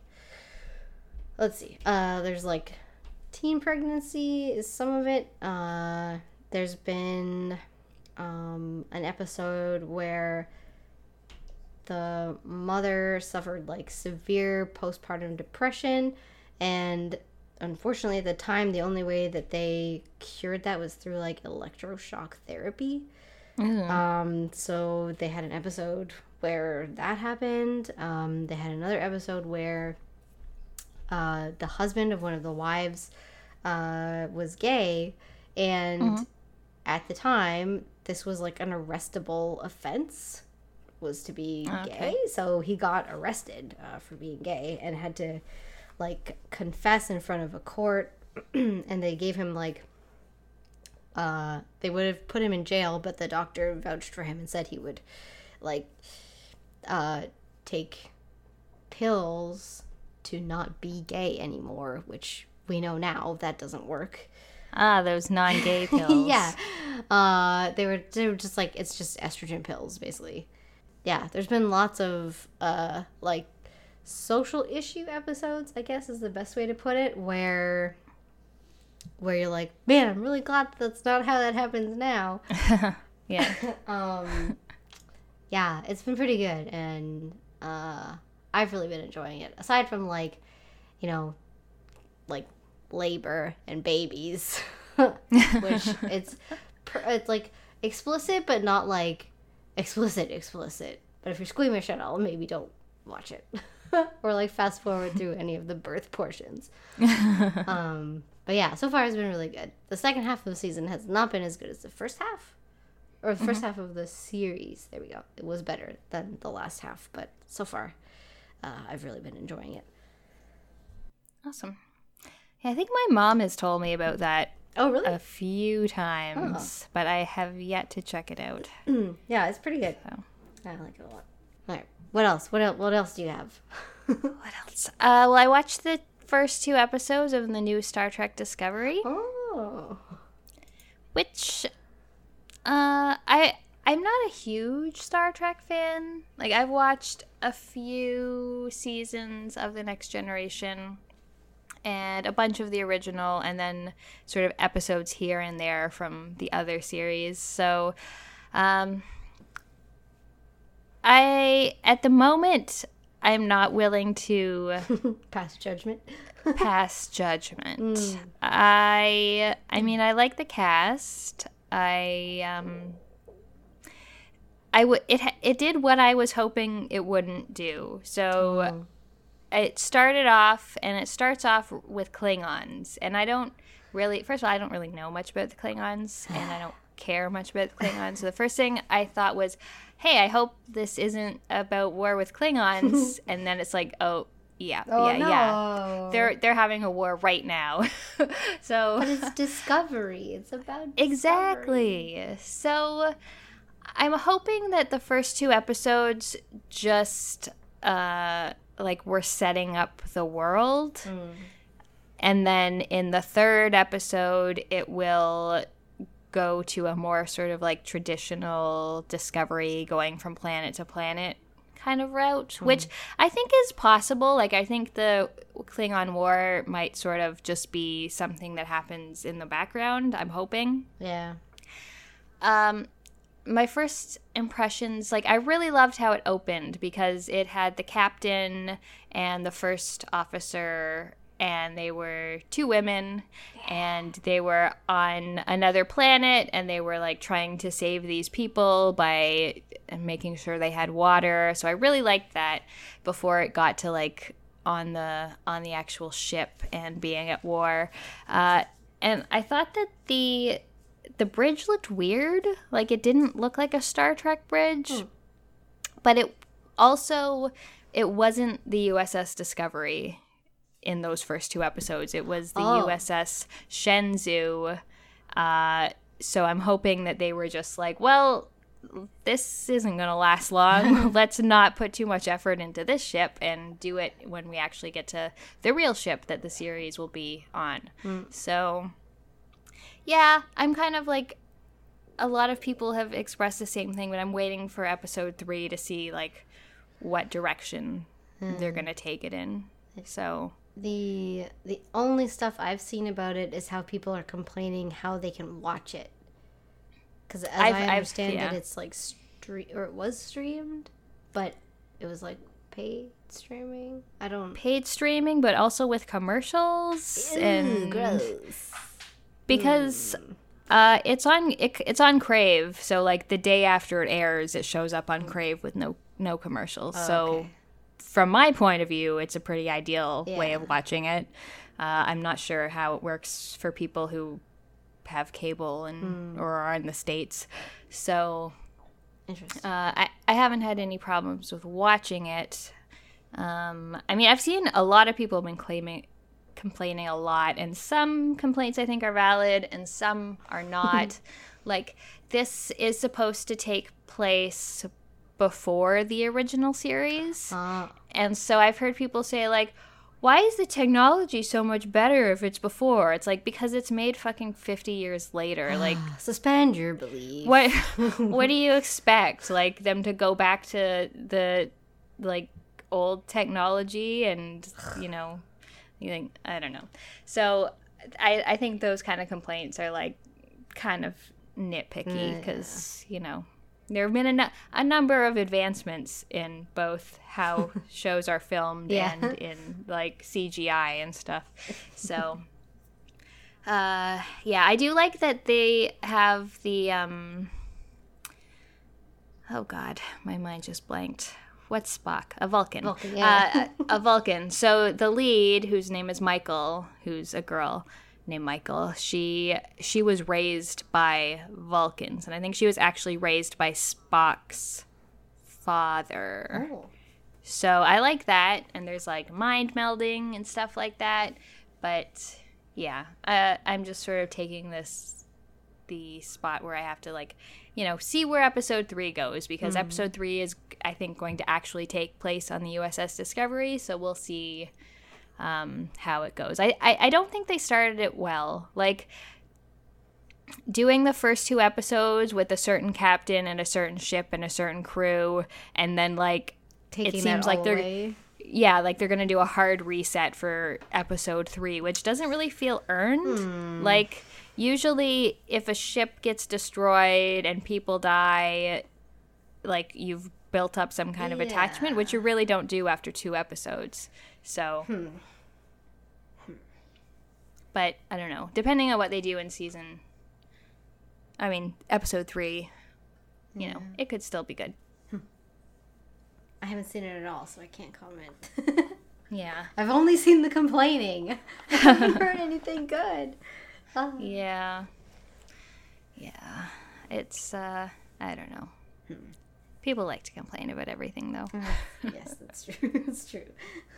let's see, uh, there's like teen pregnancy is some of it. Uh, there's been um, an episode where the mother suffered like severe postpartum depression, and unfortunately at the time the only way that they cured that was through like electroshock therapy. Mm. Um, so they had an episode where that happened. Um, they had another episode where uh, the husband of one of the wives uh, was gay, and mm-hmm. at the time this was like an arrestable offense, was to be okay. gay. So he got arrested uh, for being gay and had to like confess in front of a court, and they gave him like uh they would have put him in jail, but the doctor vouched for him and said he would like uh take pills to not be gay anymore, which we know now that doesn't work. Ah, those non-gay pills. Yeah. Uh they were they were just like, it's just estrogen pills basically. Yeah, there's been lots of uh like social issue episodes, I guess is the best way to put it, where where you're like, man, I'm really glad that's not how that happens now. Yeah. um yeah, it's been pretty good, and uh I've really been enjoying it, aside from like, you know, like labor and babies. Which it's it's like explicit, but not like explicit explicit. But if you're squeamish at all, maybe don't watch it. Or like fast forward through any of the birth portions. Um, but yeah, so far it's been really good. The second half of the season has not been as good as the first half. Or the first mm-hmm. half of the series. There we go. It was better than the last half. But so far, uh, I've really been enjoying it. Awesome. Yeah, I think my mom has told me about that. Oh, really? A few times. Oh. But I have yet to check it out. Yeah, it's pretty good. So. I like it a lot. All right. What else? What else? What else do you have? What else? Uh, well, I watched the first two episodes of the new Star Trek Discovery. Oh. Which, uh, I I'm not a huge Star Trek fan. Like, I've watched a few seasons of The Next Generation and a bunch of the original, and then sort of episodes here and there from the other series. So, um... I, at the moment, I'm not willing to pass judgment. pass judgment. Mm. I, I mean, I like the cast. I, um, I would. It it did what I was hoping it wouldn't do. So, oh. It started off, and it starts off with Klingons, and I don't really. First of all, I don't really know much about the Klingons, and I don't care much about the Klingons. So the first thing I thought was, hey, I hope this isn't about war with Klingons. And then it's like, oh, yeah, oh, yeah, no. yeah. They're they're having a war right now. So, but it's Discovery. It's about Discovery. Exactly. So I'm hoping that the first two episodes just uh like we're setting up the world. Mm. And then in the third episode, it will go to a more sort of like traditional Discovery, going from planet to planet kind of route, mm. which I think is possible. Like, I think the Klingon War might sort of just be something that happens in the background, I'm hoping. Yeah. Um, my first impressions, like, I really loved how it opened, because it had the captain and the first officer, and they were two women, and they were on another planet, and they were like trying to save these people by making sure they had water. So I really liked that before it got to like on the on the actual ship and being at war. Uh, and I thought that the the bridge looked weird. Like, it didn't look like a Star Trek bridge, mm. but it also it wasn't the U S S Discovery. In those first two episodes, it was the oh. U S S Shenzhou. Uh, so I'm hoping that they were just like, well, this isn't going to last long. Let's not put too much effort into this ship and do it when we actually get to the real ship that the series will be on. Mm. So, yeah, I'm kind of like, a lot of people have expressed the same thing, but I'm waiting for episode three to see like what direction mm. they're going to take it in. So... The the only stuff I've seen about it is how people are complaining how they can watch it. Because as I've, I understand I've, yeah. it, it's like stre- or it was streamed, but it was like paid streaming. I don't Paid streaming, but also with commercials. Ew, and gross. Because uh, it's on it, it's on Crave, so like the day after it airs, it shows up on Crave with no no commercials. Oh, so okay. from my point of view, it's a pretty ideal way Yeah. of watching it. Uh, I'm not sure how it works for people who have cable and or are in the States. So Interesting. uh, I, I haven't had any problems with watching it. Um, I mean, I've seen a lot of people have been claiming, complaining a lot, and some complaints I think are valid and some are not. Like, this is supposed to take place before the original series. Uh, And so I've heard people say, like, why is the technology so much better if it's before? It's like, because it's made fucking fifty years later. Like, suspend your belief. what what do you expect? Like, them to go back to the, like, old technology and, you know, you think, I don't know. So I, I think those kind of complaints are, like, kind of nitpicky because, you know, there have been a, nu- a number of advancements in both how shows are filmed Yeah. and in, like, C G I and stuff. So, uh, yeah, I do like that they have the, um, oh, God, my mind just blanked. What's Spock? A Vulcan. Vulcan, yeah. Uh, a Vulcan. So the lead, whose name is Michael, who's a girl named Michael, she she was raised by Vulcans, and I think she was actually raised by Spock's father. Oh. So I like that, and there's like mind melding and stuff like that. But yeah, uh, I'm just sort of taking this the spot where I have to, like, you know, see where episode three goes, because episode three is, I think, going to actually take place on the U S S Discovery. So we'll see um, how it goes. I, I I don't think they started it well. Like, doing the first two episodes with a certain captain and a certain ship and a certain crew, and then like Taking it that seems like all they're away. yeah, like they're gonna do a hard reset for episode three, which doesn't really feel earned. Like, usually if a ship gets destroyed and people die, like, you've built up some kind of attachment, which you really don't do after two episodes. So, but I don't know. Depending on what they do in season, I mean, episode three, you know, it could still be good. I haven't seen it at all, so I can't comment. Yeah. I've only seen the complaining. I haven't heard anything good. Oh. Yeah. Yeah. It's, uh, I don't know. People like to complain about everything, though. Yes, that's true. That's true.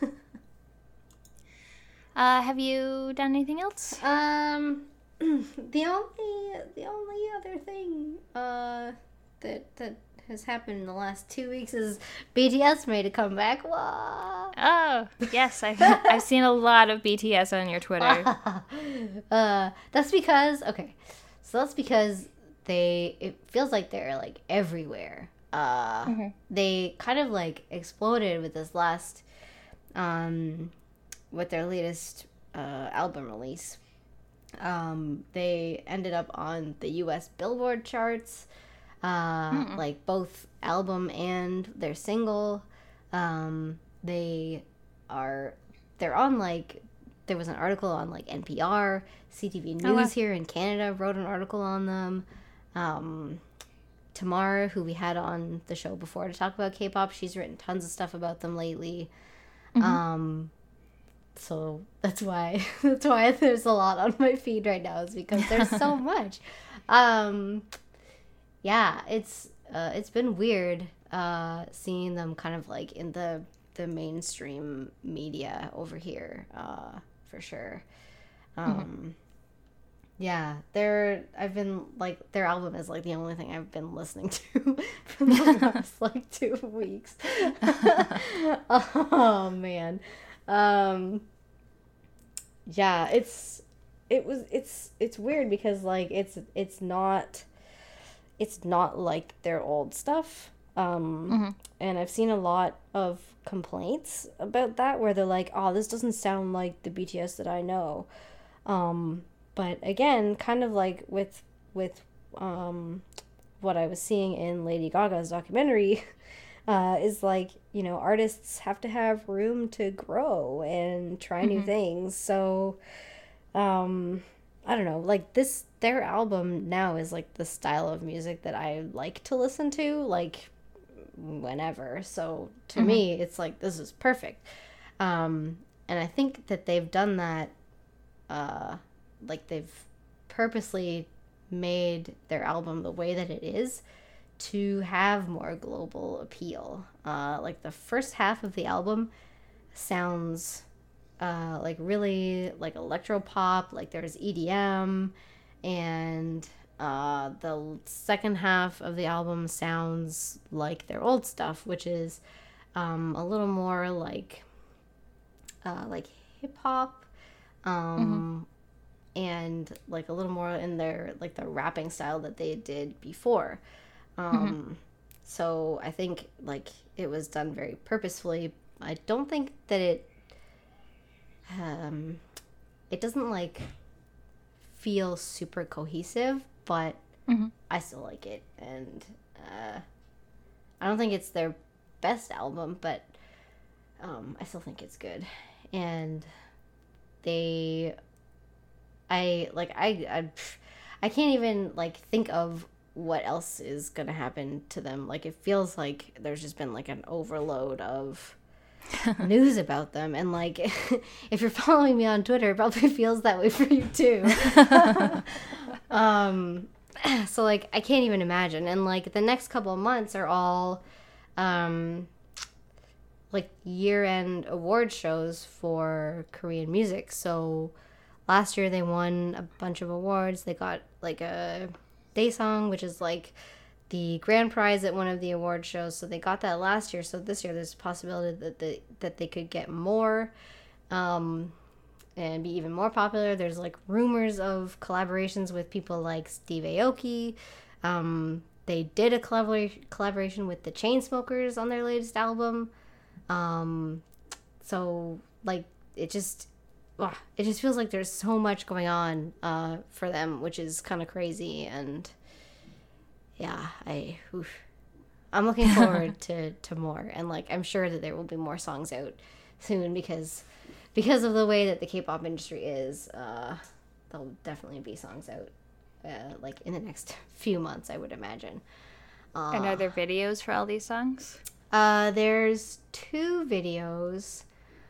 Uh, have you done anything else? Um, the only the only other thing uh that that has happened in the last two weeks is B T S made a comeback. Wah! Oh, yes. I've, I've seen a lot of B T S on your Twitter. uh, that's because okay, so that's because they it feels like they're like everywhere. Uh, Mm-hmm. they kind of like exploded with this last, um, with their latest uh album release. Um, they ended up on the U S Billboard charts, uh, like both album and their single. Um, they are they're on like there was an article on like N P R, C T V News Oh, wow. here in Canada wrote an article on them. Um, Tamara, who we had on the show before to talk about K-pop, she's written tons of stuff about them lately. Um, so that's why that's why there's a lot on my feed right now, is because there's so much. Um, yeah, it's uh, it's been weird uh, seeing them kind of like in the the mainstream media over here, uh, for sure. Um, yeah, they're I've been like their album is like the only thing I've been listening to for the last like two weeks. Oh man. Um yeah, it's it was it's it's weird because like it's it's not it's not like their old stuff. Um and I've seen a lot of complaints about that where they're like, "Oh, this doesn't sound like the B T S that I know." Um but again, kind of like with with um what I was seeing in Lady Gaga's documentary, uh, is like, you know, artists have to have room to grow and try mm-hmm. new things. So, um, I don't know, like this, their album now is like the style of music that I like to listen to, like whenever. So to mm-hmm. me, it's like, this is perfect. Um, and I think that they've done that, uh, like they've purposely made their album the way that it is to have more global appeal. Uh, like the first half of the album sounds uh, like really like electro pop, like there's E D M, and uh, the second half of the album sounds like their old stuff, which is um, a little more like uh, like hip hop, um, mm-hmm. and like a little more in their like the rapping style that they did before. Um, mm-hmm. So I think like it was done very purposefully. I don't think that it, um, it doesn't like feel super cohesive, but mm-hmm. I still like it. And, uh, I don't think it's their best album, but, um, I still think it's good. And they, I like, I, I, I can't even like think of what else is gonna happen to them. Like it feels like there's just been like an overload of news about them, and like if you're following me on Twitter, it probably feels that way for you too. um so like I can't even imagine. And like the next couple of months are all um like year-end award shows for Korean music. So last year they won a bunch of awards. They got like a Daesung, which is like the grand prize at one of the award shows. So they got that last year. So this year there's a possibility that they, that they could get more um, and be even more popular. There's like rumors of collaborations with people like Steve Aoki. Um, they did a collabor- collaboration with the Chainsmokers on their latest album. Um, so like it just ugh, it just feels like there's so much going on uh, for them, which is kind of crazy. And yeah, I, oof. I'm looking forward to, to more. And like, I'm sure that there will be more songs out soon because, because of the way that the K-pop industry is, uh, there'll definitely be songs out, uh, like in the next few months, I would imagine. Uh, and are there videos for all these songs? Uh, there's two videos.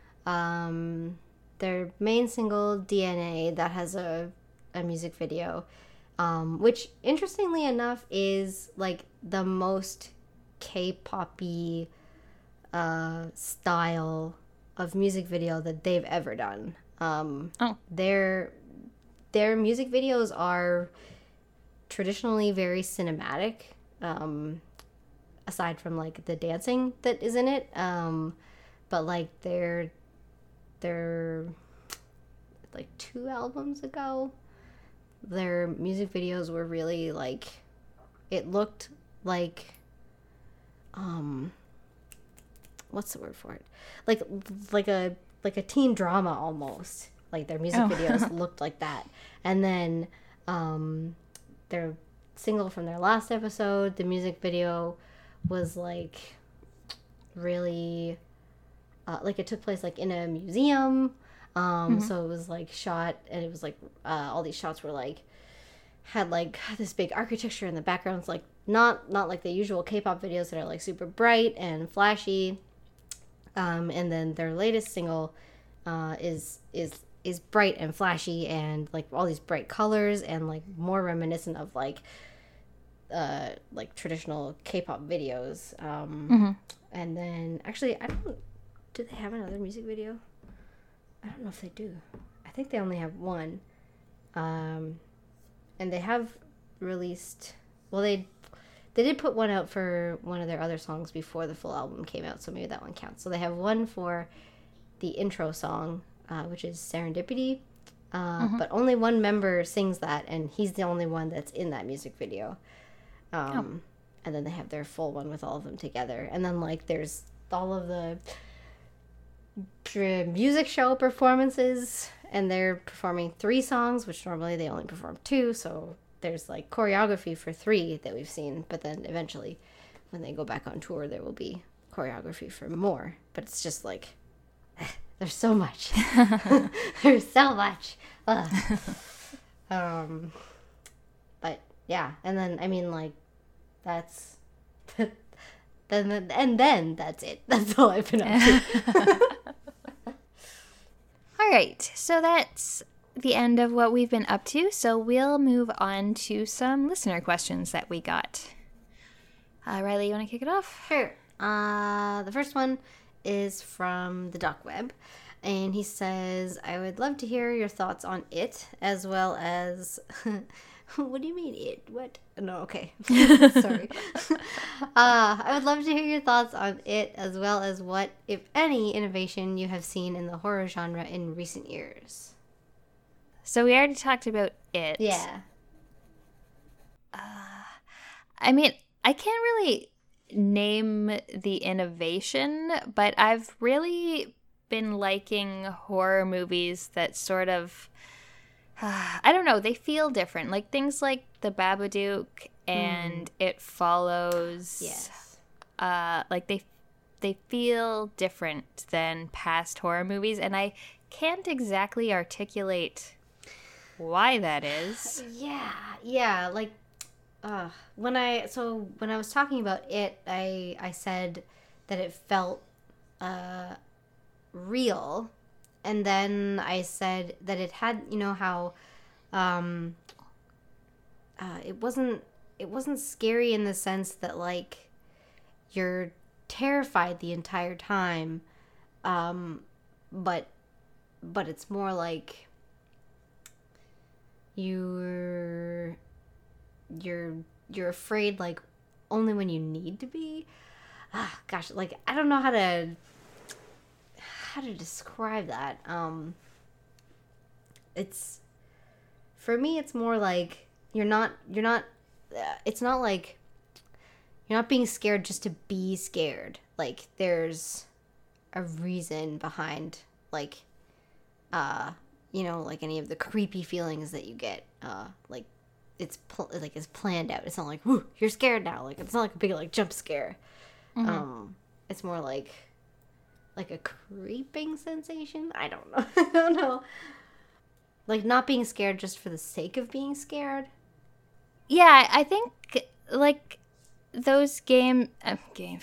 Um, their main single, D N A, that has a, a music video. Um, which, interestingly enough, is, like, the most K-pop-y uh, style of music video that they've ever done. Um, oh. Their, their music videos are traditionally very cinematic, um, aside from, like, the dancing that is in it. Um, but, like, they're, they're, like, two albums ago, their music videos were really like, it looked like, um, what's the word for it? Like, like a, like a teen drama almost. Like their music oh. videos looked like that. And then, um, their single from their last episode, the music video was like really, uh, like it took place like in a museum. Um, mm-hmm. So it was like shot, and it was like uh, all these shots were like had like this big architecture in the background. It's like not not like the usual K-pop videos that are like super bright and flashy. Um, and then their latest single uh, is is is bright and flashy and like all these bright colors and like more reminiscent of like uh, like traditional K-pop videos. Um, mm-hmm. And then actually, I don't. Do they have another music video? I don't know if they do. I think they only have one. Um, and they have released... Well, they they did put one out for one of their other songs before the full album came out, so maybe that one counts. So they have one for the intro song, uh, which is Serendipity. Uh, mm-hmm. But only one member sings that, and he's the only one that's in that music video. Um, oh. And then they have their full one with all of them together. And then, like, there's all of the music show performances, and they're performing three songs, which normally they only perform two, so there's like choreography for three that we've seen, but then eventually when they go back on tour, there will be choreography for more. But it's just like, there's so much. There's so much. Ugh. um, but yeah, and then I mean, like, that's then and then that's it. That's all I've been up to. All right, so that's the end of what we've been up to. So we'll move on to some listener questions that we got. Uh, Riley, you want to kick it off? Sure. Uh, the first one is from the Doc Web, and he says, I would love to hear your thoughts on it, as well as... What do you mean it? What? No, okay. Sorry. uh, I would love to hear your thoughts on it, as well as what, if any, innovation you have seen in the horror genre in recent years. So we already talked about it. Yeah. Uh, I mean, I can't really name the innovation, but I've really been liking horror movies that sort of... I don't know, they feel different. Like things like The Babadook and mm. It Follows. Yes. Uh, like they they feel different than past horror movies, and I can't exactly articulate why that is. Yeah, yeah, like uh, when I so when I was talking about it, I I said that it felt uh, real. And then I said that it had, you know, how um, uh, it wasn't it wasn't scary in the sense that, like, you're terrified the entire time, um, but but it's more like you're you're you're afraid, like, only when you need to be. Ah, gosh, like, I don't know how to. How to describe that? Um, it's for me. It's more like you're not. You're not. Uh, it's not like you're not being scared just to be scared. Like there's a reason behind, like, uh, you know, like any of the creepy feelings that you get. Uh, like it's pl- like it's planned out. It's not like, whoo, you're scared now. Like it's not like a big like jump scare. Mm-hmm. Um, it's more like. Like a creeping sensation? I don't know. I don't know. Like not being scared just for the sake of being scared? Yeah, I think like those game uh, game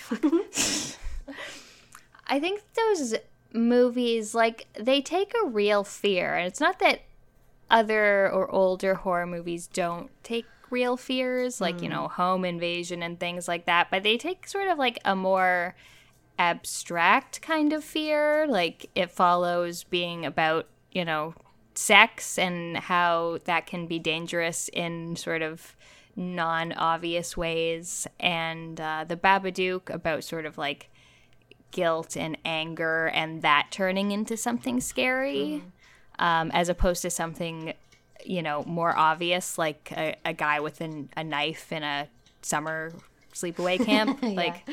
I think those movies, like, they take a real fear, and it's not that other or older horror movies don't take real fears, like, mm. you know, home invasion and things like that, but they take sort of like a more abstract kind of fear. Like It Follows being about, you know, sex and how that can be dangerous in sort of non-obvious ways, and uh, The Babadook about sort of like guilt and anger and that turning into something scary, mm. um, as opposed to something, you know, more obvious, like a, a guy with an, a knife in a summer sleepaway camp. Like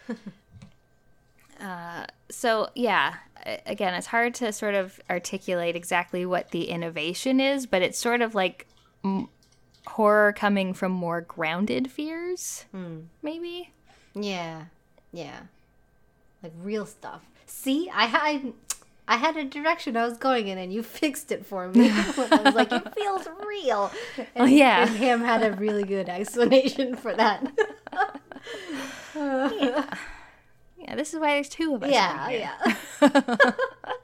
Uh, so, yeah, again, it's hard to sort of articulate exactly what the innovation is, but it's sort of like m- horror coming from more grounded fears, hmm. maybe? Yeah, yeah. Like real stuff. See, I had I had a direction I was going in, and you fixed it for me. When I was like, it feels real. And, oh, yeah. And Ham had a really good explanation for that. yeah. Yeah, this is why there's two of us. Yeah, yeah.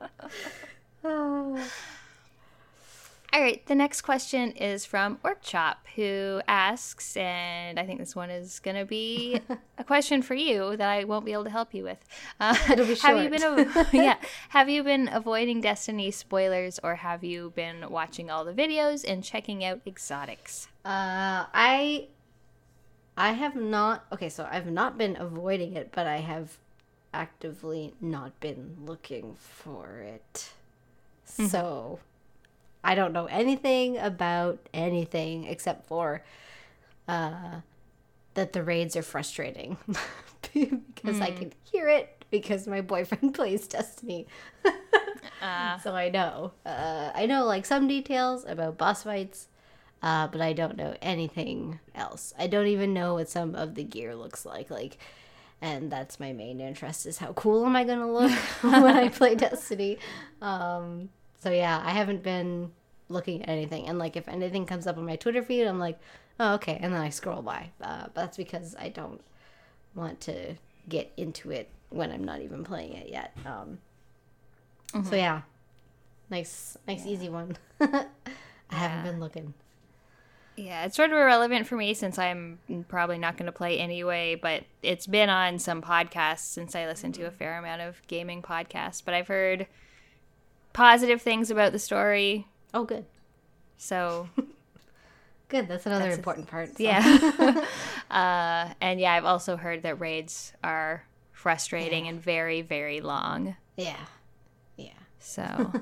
oh. All right, the next question is from Orkchop, who asks, and I think this one is going to be a question for you that I won't be able to help you with. Uh, It'll be short. Have you been, yeah, have you been avoiding Destiny spoilers, or have you been watching all the videos and checking out exotics? Uh, I, I have not. Okay, so I've not been avoiding it, but I have actively not been looking for it. Mm-hmm. So I don't know anything about anything except for uh, that the raids are frustrating because mm. I can hear it because my boyfriend plays Destiny. uh. So I know. Uh, I know like some details about boss fights, uh, but I don't know anything else. I don't even know what some of the gear looks like. Like, and that's my main interest, is how cool am I going to look when I play Destiny. Um, so yeah, I haven't been looking at anything. And like, if anything comes up on my Twitter feed, I'm like, oh, okay. And then I scroll by. Uh, but that's because I don't want to get into it when I'm not even playing it yet. Um, mm-hmm. So yeah, nice, nice, yeah. easy one. I yeah. haven't been looking. Yeah, it's sort of irrelevant for me since I'm probably not going to play anyway, but it's been on some podcasts since I listen to a fair amount of gaming podcasts. But I've heard positive things about the story. Oh, good. So... Good, that's another that's important a, part. So. Yeah. uh, and yeah, I've also heard that raids are frustrating yeah. and very, very long. Yeah. Yeah. So.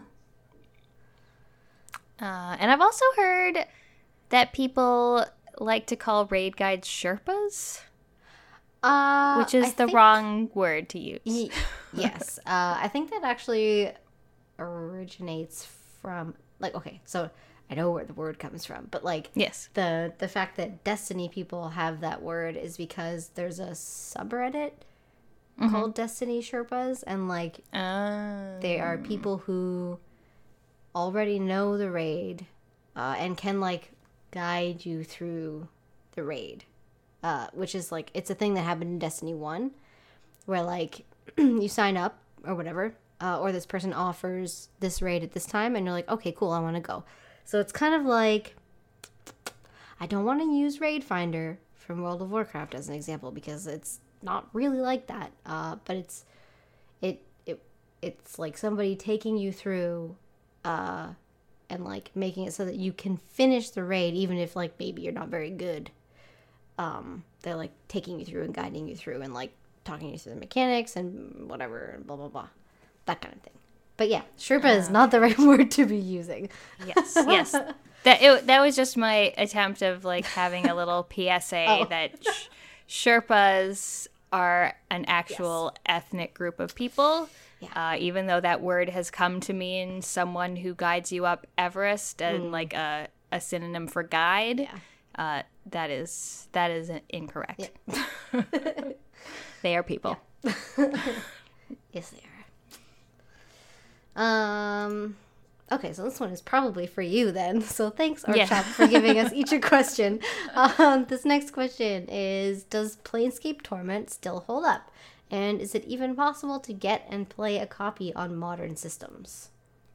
uh, and I've also heard that people like to call raid guides Sherpas. Uh, which is I the think, wrong word to use. Y- yes. uh, I think that actually originates from, like, okay, so I know where the word comes from, but like yes. the the fact that Destiny people have that word is because there's a subreddit mm-hmm. called Destiny Sherpas, and like um. they are people who already know the raid uh, and can like guide you through the raid, uh, which is like, it's a thing that happened in Destiny one where like you sign up or whatever, uh, or this person offers this raid at this time and you're like, okay, cool, I want to go. So it's kind of like, I don't want to use Raid Finder from World of Warcraft as an example because it's not really like that, uh, but it's it it it's like somebody taking you through uh, and like making it so that you can finish the raid even if like maybe you're not very good. Um, they're like taking you through and guiding you through and like talking you through the mechanics and whatever and blah blah blah, that kind of thing. But yeah, Sherpa uh, is not the right word to be using. Yes, yes. That it, that was just my attempt of like having a little P S A oh. that sh- Sherpas are an actual yes. ethnic group of people. Yeah. Uh, even though that word has come to mean someone who guides you up Everest and mm. like a, a synonym for guide, yeah. uh, that is that is incorrect. Yeah. They are people. Yeah. Yes, they are. Um. Okay, so this one is probably for you then. So thanks, Archop, yeah. for giving us each a question. Um, this next question is, does Planescape Torment still hold up? And is it even possible to get and play a copy on modern systems?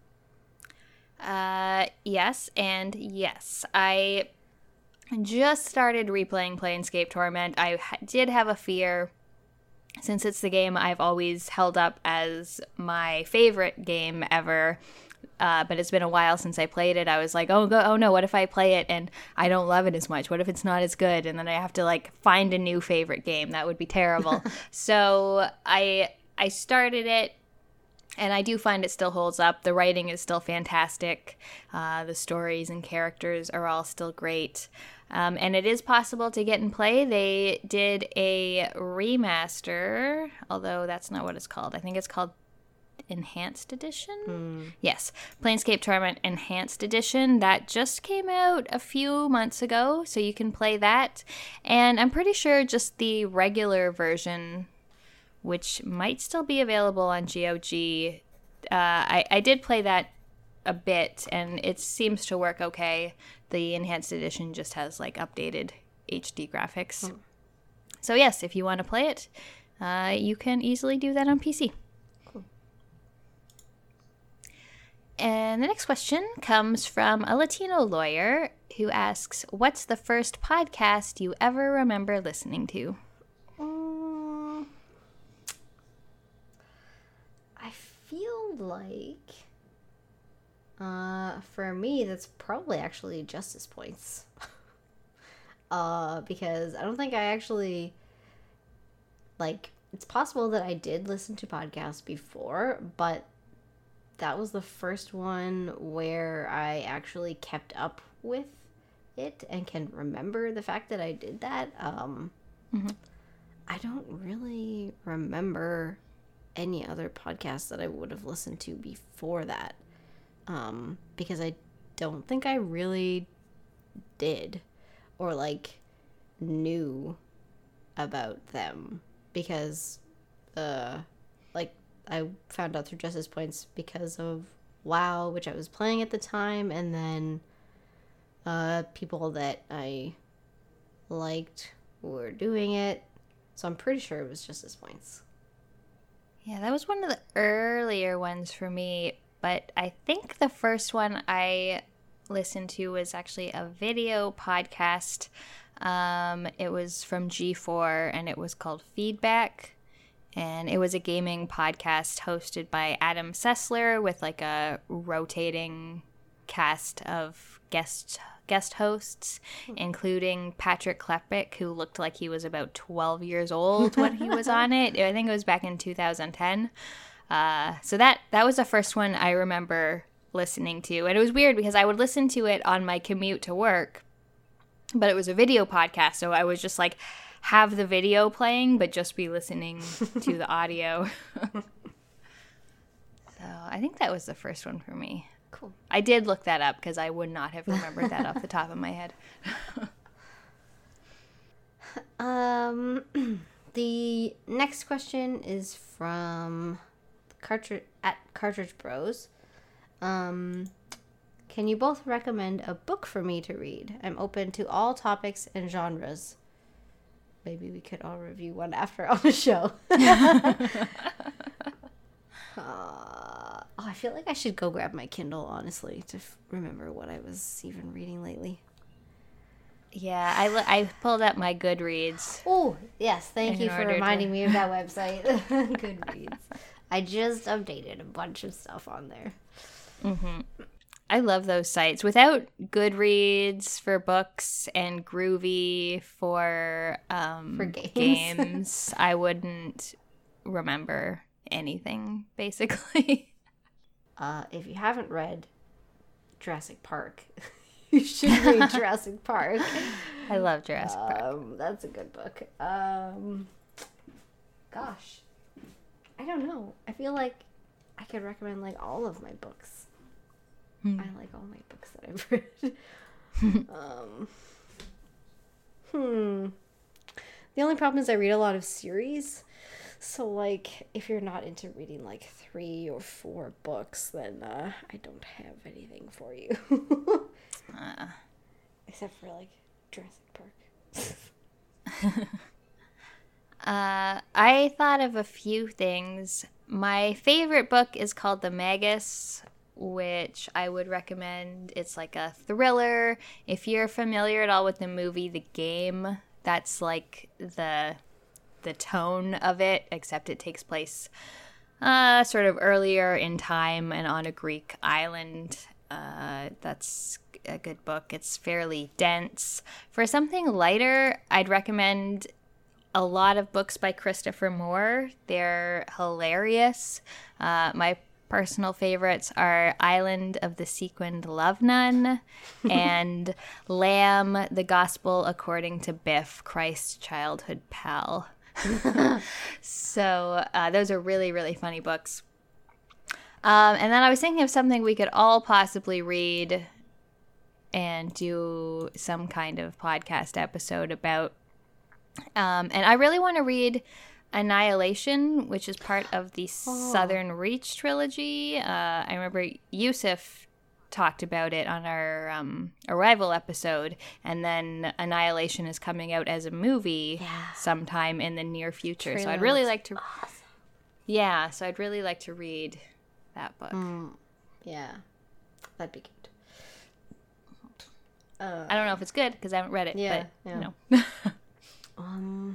Uh, yes and yes. I just started replaying Planescape Torment. I ha- did have a fear, since it's the game I've always held up as my favorite game ever. Uh, but it's been a while since I played it. I was like, oh, go, oh no, what if I play it and I don't love it as much? What if it's not as good? And then I have to like find a new favorite game. That would be terrible. So I I started it, and I do find it still holds up. The writing is still fantastic. Uh, the stories and characters are all still great. Um, and it is possible to get and play. They did a remaster, although that's not what it's called. I think it's called Enhanced Edition? Mm. Yes. Planescape Torment Enhanced Edition. That just came out a few months ago, so you can play that. And I'm pretty sure just the regular version, which might still be available on G O G, uh, I, I did play that a bit, and it seems to work okay. The Enhanced Edition just has, like, updated H D graphics. Mm. So, yes, if you want to play it, uh, you can easily do that on P C. And the next question comes from a Latino lawyer who asks, what's the first podcast you ever remember listening to? Um, I feel like, uh, for me, that's probably actually Justice Points. uh, because I don't think I actually, like, it's possible that I did listen to podcasts before, but that was the first one where I actually kept up with it and can remember the fact that I did that. Um, mm-hmm. I don't really remember any other podcasts that I would have listened to before that, um, because I don't think I really did or like knew about them, because uh like I found out through Justice Points because of WoW, which I was playing at the time, and then uh people that I liked were doing it, so I'm pretty sure it was Justice Points. Yeah, that was one of the earlier ones for me, but I think the first one I listened to was actually a video podcast. Um, it was from G four, and it was called Feedback, and it was a gaming podcast hosted by Adam Sessler with like a rotating cast of guest guest hosts, including Patrick Klepek, who looked like he was about twelve years old when he was on it. I think it was back in two thousand ten. Uh, so that that was the first one I remember listening to. And it was weird because I would listen to it on my commute to work, but it was a video podcast, so I was just like have the video playing but just be listening to the audio. So I think that was the first one for me. Cool. I did look that up because I would not have remembered that off the top of my head. um, the next question is from Cartridge at Cartridge Bros. Um, can you both recommend a book for me to read? I'm open to all topics and genres. Maybe we could all review one after on the show. Uh, oh, I feel like I should go grab my Kindle, honestly, to f- remember what I was even reading lately. Yeah, I, l- I pulled up my Goodreads. Oh, yes. Thank In you for order reminding to- me of that website. Goodreads. I just updated a bunch of stuff on there. Mm-hmm. I love those sites. Without Goodreads for books and Groovy for, um, For games. games, I wouldn't remember anything, basically. Uh, if you haven't read Jurassic Park, you should read Jurassic Park. I love Jurassic Park. Um, that's a good book. Um, gosh, I don't know. I feel like I could recommend like all of my books. Hmm. I like all my books that I've read. um, hmm. The only problem is I read a lot of series. So, like, if you're not into reading, like, three or four books, then uh, I don't have anything for you. Uh. Except for, like, Jurassic Park. Uh, I thought of a few things. My favorite book is called The Magus, which I would recommend. It's like a thriller. If you're familiar at all with the movie The Game, that's like the the tone of it, except it takes place uh, sort of earlier in time and on a Greek island. Uh, that's a good book. It's fairly dense. For something lighter, I'd recommend a lot of books by Christopher Moore. They're hilarious. Uh, my personal favorites are Island of the Sequined Love Nun and Lamb, the Gospel According to Biff, Christ's Childhood Pal. So uh, those are really, really funny books. Um, and then I was thinking of something we could all possibly read and do some kind of podcast episode about. Um, and I really want to read Annihilation, which is part of the Oh. Southern Reach trilogy. Uh, I remember Yusuf talked about it on our um, Arrival episode, and then Annihilation is coming out as a movie Yeah. sometime in the near future. so Trailer I'd really looks like to, awesome. yeah. So I'd really like to read that book. Mm, yeah. That'd be good. Uh, I don't know if it's good because I haven't read it. Yeah, but, yeah. You know. Um.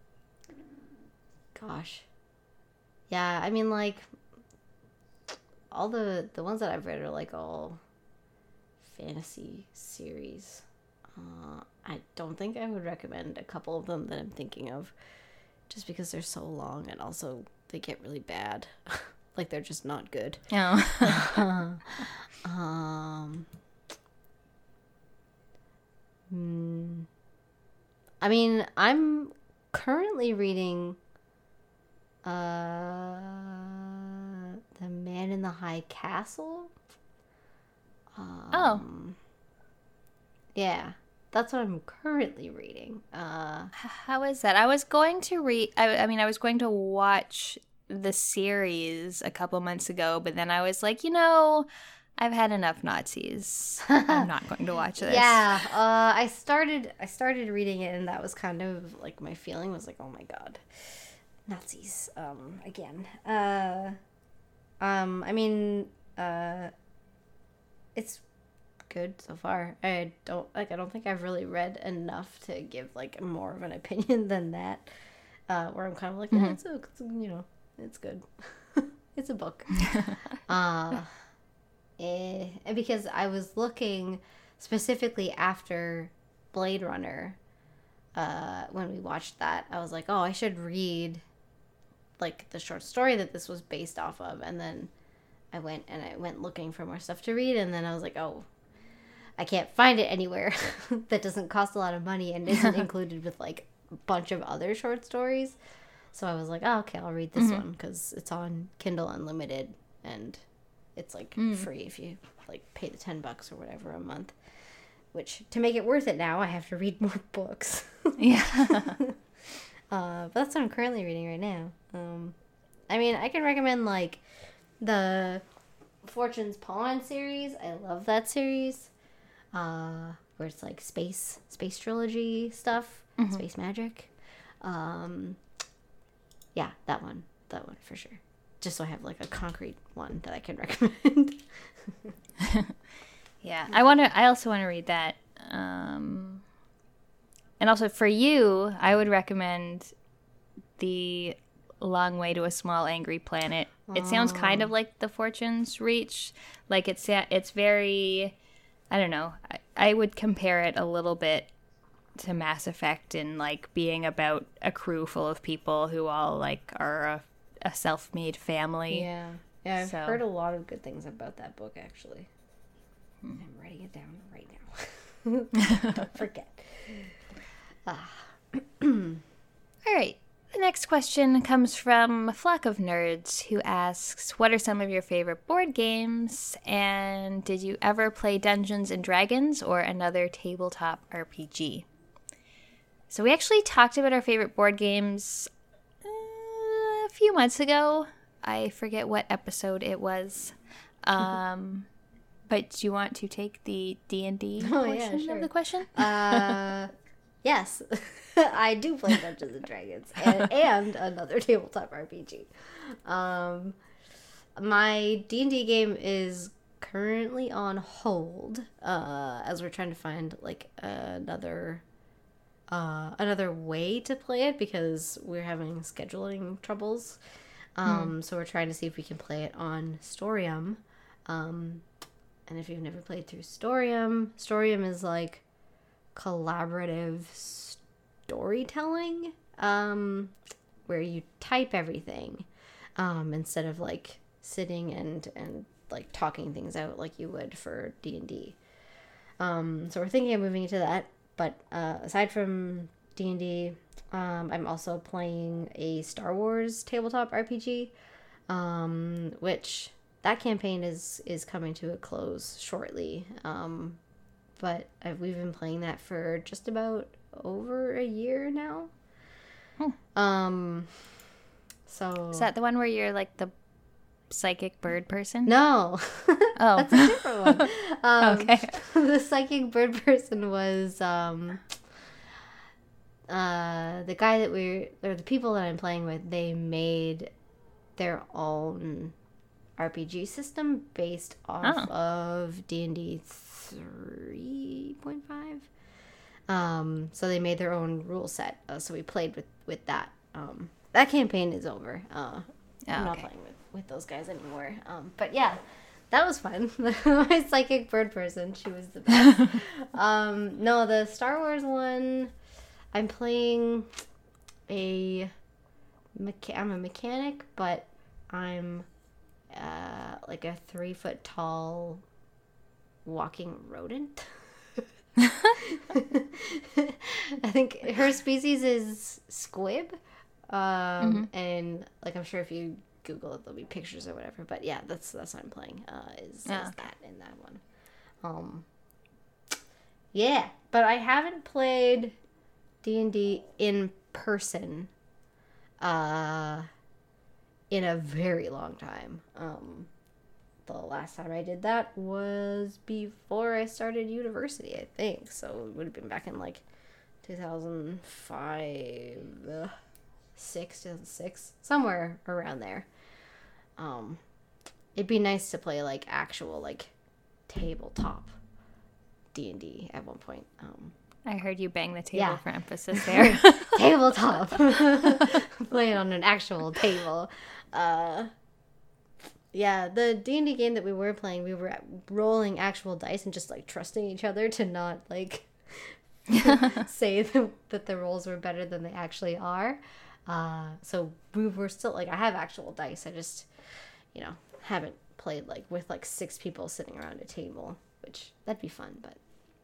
Gosh. Yeah, I mean, like, all the the ones that I've read are like all fantasy series. Uh, I don't think I would recommend a couple of them that I'm thinking of, just because they're so long and also they get really bad. Like they're just not good. Oh. um. Hmm. I mean, I'm currently reading uh The Man in the High Castle. Um, Oh. Yeah. that's what I'm currently reading. Uh, How is that? I was going to read, I, I mean, I was going to watch the series a couple months ago, but then I was like, you know, I've had enough Nazis. I'm not going to watch this. Yeah, uh, I started I started reading it, and that was kind of like my feeling was like, oh my god, Nazis um, again. Uh, um, I mean, uh, it's good so far. I don't like. I don't think I've really read enough to give like more of an opinion than that. Uh, where I'm kind of like, yeah, mm-hmm. it's, a, it's you know, it's good. It's a book. uh, eh, and because I was looking specifically after Blade Runner, uh, when we watched that, I was like, oh, I should read like the short story that this was based off of, and then I went and I went looking for more stuff to read, and then I was like, oh, I can't find it anywhere that doesn't cost a lot of money and isn't included with like a bunch of other short stories. So I was like, oh, okay, I'll read this mm-hmm. one because it's on Kindle Unlimited and it's like mm. free if you like pay the ten bucks or whatever a month. Which to make it worth it now, I have to read more books. Yeah. uh, but that's what I'm currently reading right now. Um, I mean, I can recommend like the Fortune's Pawn series. I love that series. Uh, where it's like space, space trilogy stuff, mm-hmm. space magic. Um, yeah, that one, that one for sure. Just so I have like a concrete one that I can recommend. Yeah, I want to. I also want to read that. Um, and also for you, I would recommend the Long Way to a Small Angry Planet. It oh. sounds kind of like The Fortune's Reach. Like it's it's very. I don't know. I, I would compare it a little bit to Mass Effect in like being about a crew full of people who all like are a, a self-made family. Yeah, yeah. I've so. heard a lot of good things about that book actually. Hmm. I'm writing it down right now. Don't forget. Ah. All right. The next question comes from a flock of nerds who asks, what are some of your favorite board games? And did you ever play Dungeons and Dragons or another tabletop R P G? So we actually talked about our favorite board games uh, a few months ago. I forget what episode it was. Um, but do you want to take the D and D oh, portion yeah, sure. of the question? Uh, yes. I do play Dungeons and Dragons and, and another tabletop R P G. Um, my D and D game is currently on hold uh, as we're trying to find like another uh, another way to play it because we're having scheduling troubles. Um, hmm. So we're trying to see if we can play it on Storium. Um, and if you've never played through Storium, Storium is like collaborative storytelling, um, where you type everything, um, instead of like sitting and, and like talking things out like you would for D and D. Um, so we're thinking of moving into that, but, uh, aside from D and D, um, I'm also playing a Star Wars tabletop R P G, um, which that campaign is, is coming to a close shortly. Um, but I've, we've been playing that for just about over a year now. Hmm. Um, so is that the one where you're like the psychic bird person? No. Oh, that's a different one. Um, okay. The psychic bird person was um, uh, the guy that we're or the people that I'm playing with. They made their own R P G system based off oh. of D and D three point five. Um, so they made their own rule set. Uh, so we played with, with that. Um, that campaign is over. Uh, I'm oh, not okay. playing with, with those guys anymore. Um, but yeah, that was fun. My psychic bird person, she was the best. um, no, the Star Wars one, I'm playing a, mecha- I'm a mechanic, but I'm, uh, like a three foot tall walking rodent. I think her species is squib, um, mm-hmm. and like I'm sure if you Google it, there'll be pictures or whatever. But yeah, that's that's what I'm playing. Uh, is, oh, is okay. that in that one? Um, Yeah, but I haven't played D and D in person uh, in a very long time. Um, the last time I did that was before I started university, I think. So it would have been back in like two thousand five, uh, six, two thousand six, somewhere around there. Um, it'd be nice to play like actual like tabletop D and D at one point. Um, I heard you bang the table yeah. for emphasis there. Tabletop. Play it on an actual table. Uh, yeah, the D and D game that we were playing, we were rolling actual dice and just like trusting each other to not like say that, that the rolls were better than they actually are. Uh, so we were still like, I have actual dice. I just, you know, haven't played like with like six people sitting around a table, which that'd be fun, but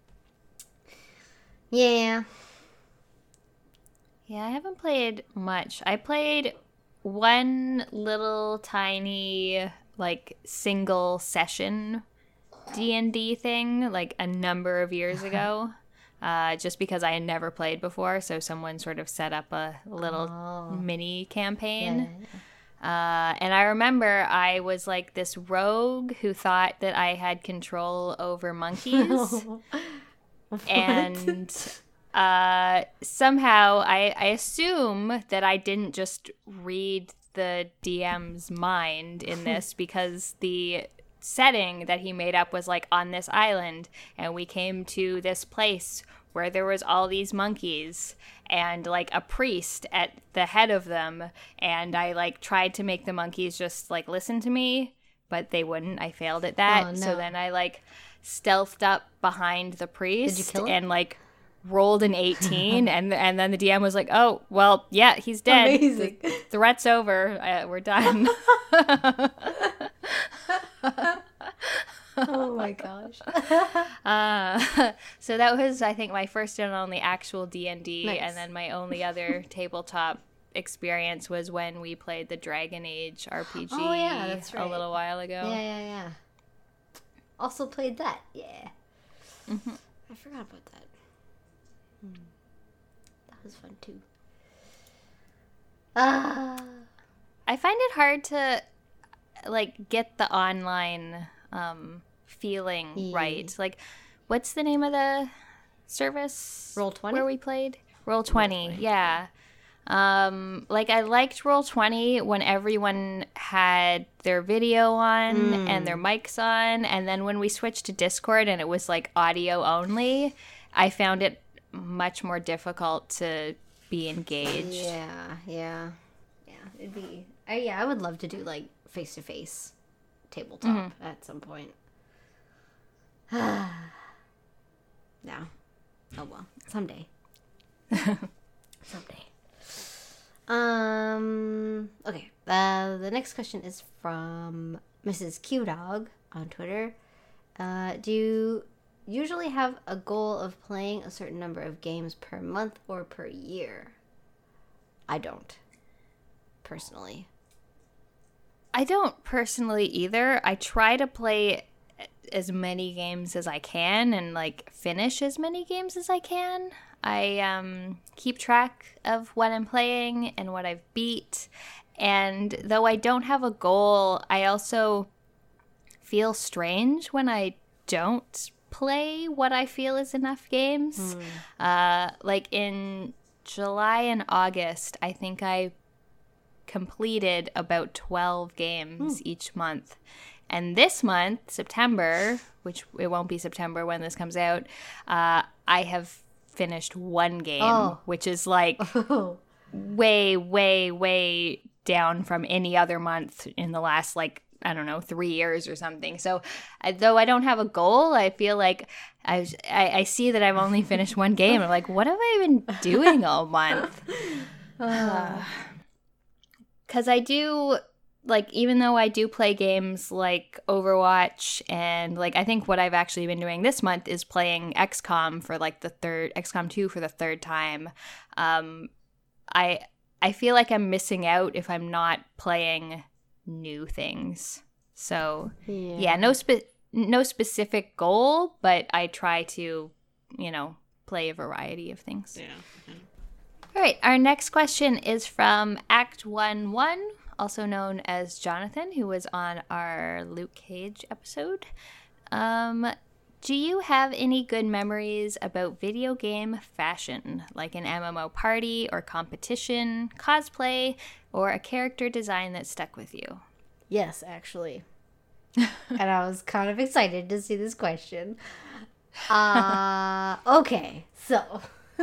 yeah. Yeah, I haven't played much. I played one little tiny, like, single session D and D thing, like, a number of years ago, uh, just because I had never played before, so someone sort of set up a little Oh. mini campaign. Yeah, yeah, Uh, and I remember I was, like, this rogue who thought that I had control over monkeys. And uh, somehow I, I assume that I didn't just read the D M's mind in this because the setting that he made up was like on this island and we came to this place where there was all these monkeys and like a priest at the head of them, and I like tried to make the monkeys just like listen to me, but they wouldn't. I failed at that. Oh, no. So then I like stealthed up behind the priest Did you kill him? and like rolled an eighteen and and then the D M was like, oh well, yeah, he's dead. Amazing. The threat's over. Uh, we're done. Oh my gosh. uh, so that was, I think, my first and only actual D and D. Nice. And then my only other tabletop experience was when we played the Dragon Age R P G Oh, yeah, that's a right. little while ago. Yeah, yeah, yeah. Also played that. Yeah. Mm-hmm. I forgot about that. Hmm. That was fun too. Ah. I find it hard to like get the online um, feeling Yeah. right. Like, what's the name of the service? Roll twenty? Where we played? Roll twenty. twenty. Yeah. Um, like I liked Roll twenty when everyone had their video on Mm. and their mics on, and then when we switched to Discord and it was like audio only, I found it much more difficult to be engaged. Yeah, yeah, yeah. It'd be. I, yeah, I would love to do like face to face tabletop Mm-hmm. at some point. No. Oh well, someday. Someday. Um. Okay. Uh, the next question is from Missus Q Dog on Twitter. Uh, do you usually have a goal of playing a certain number of games per month or per year? I don't, personally. I don't personally either. I try to play as many games as I can and like finish as many games as I can. I um, keep track of what I'm playing and what I've beat. And though I don't have a goal, I also feel strange when I don't play what I feel is enough games. Uh, like in July and August, I think I completed about twelve games each month. And this month, September, which it won't be September when this comes out, uh, I have finished one game, Oh. which is like Oh. way, way, way down from any other month in the last, like, I don't know, three years or something. So uh, though I don't have a goal, I feel like I, I, I see that I've only finished one game. I'm like, what have I been doing all month? Because I do, like, even though I do play games like Overwatch and, like, I think what I've actually been doing this month is playing X COM for, like, the third, X COM two for the third time. Um, I I feel like I'm missing out if I'm not playing new things. So, Yeah. yeah, no spe- no specific goal, but I try to you know, play a variety of things. Yeah. Okay. All right, our next question is from Act One One, also known as Jonathan, who was on our Luke Cage episode. Um, do you have any good memories about video game fashion, like an M M O party or competition, cosplay, or a character design that stuck with you? Yes, actually. And I was kind of excited to see this question. Uh, okay, so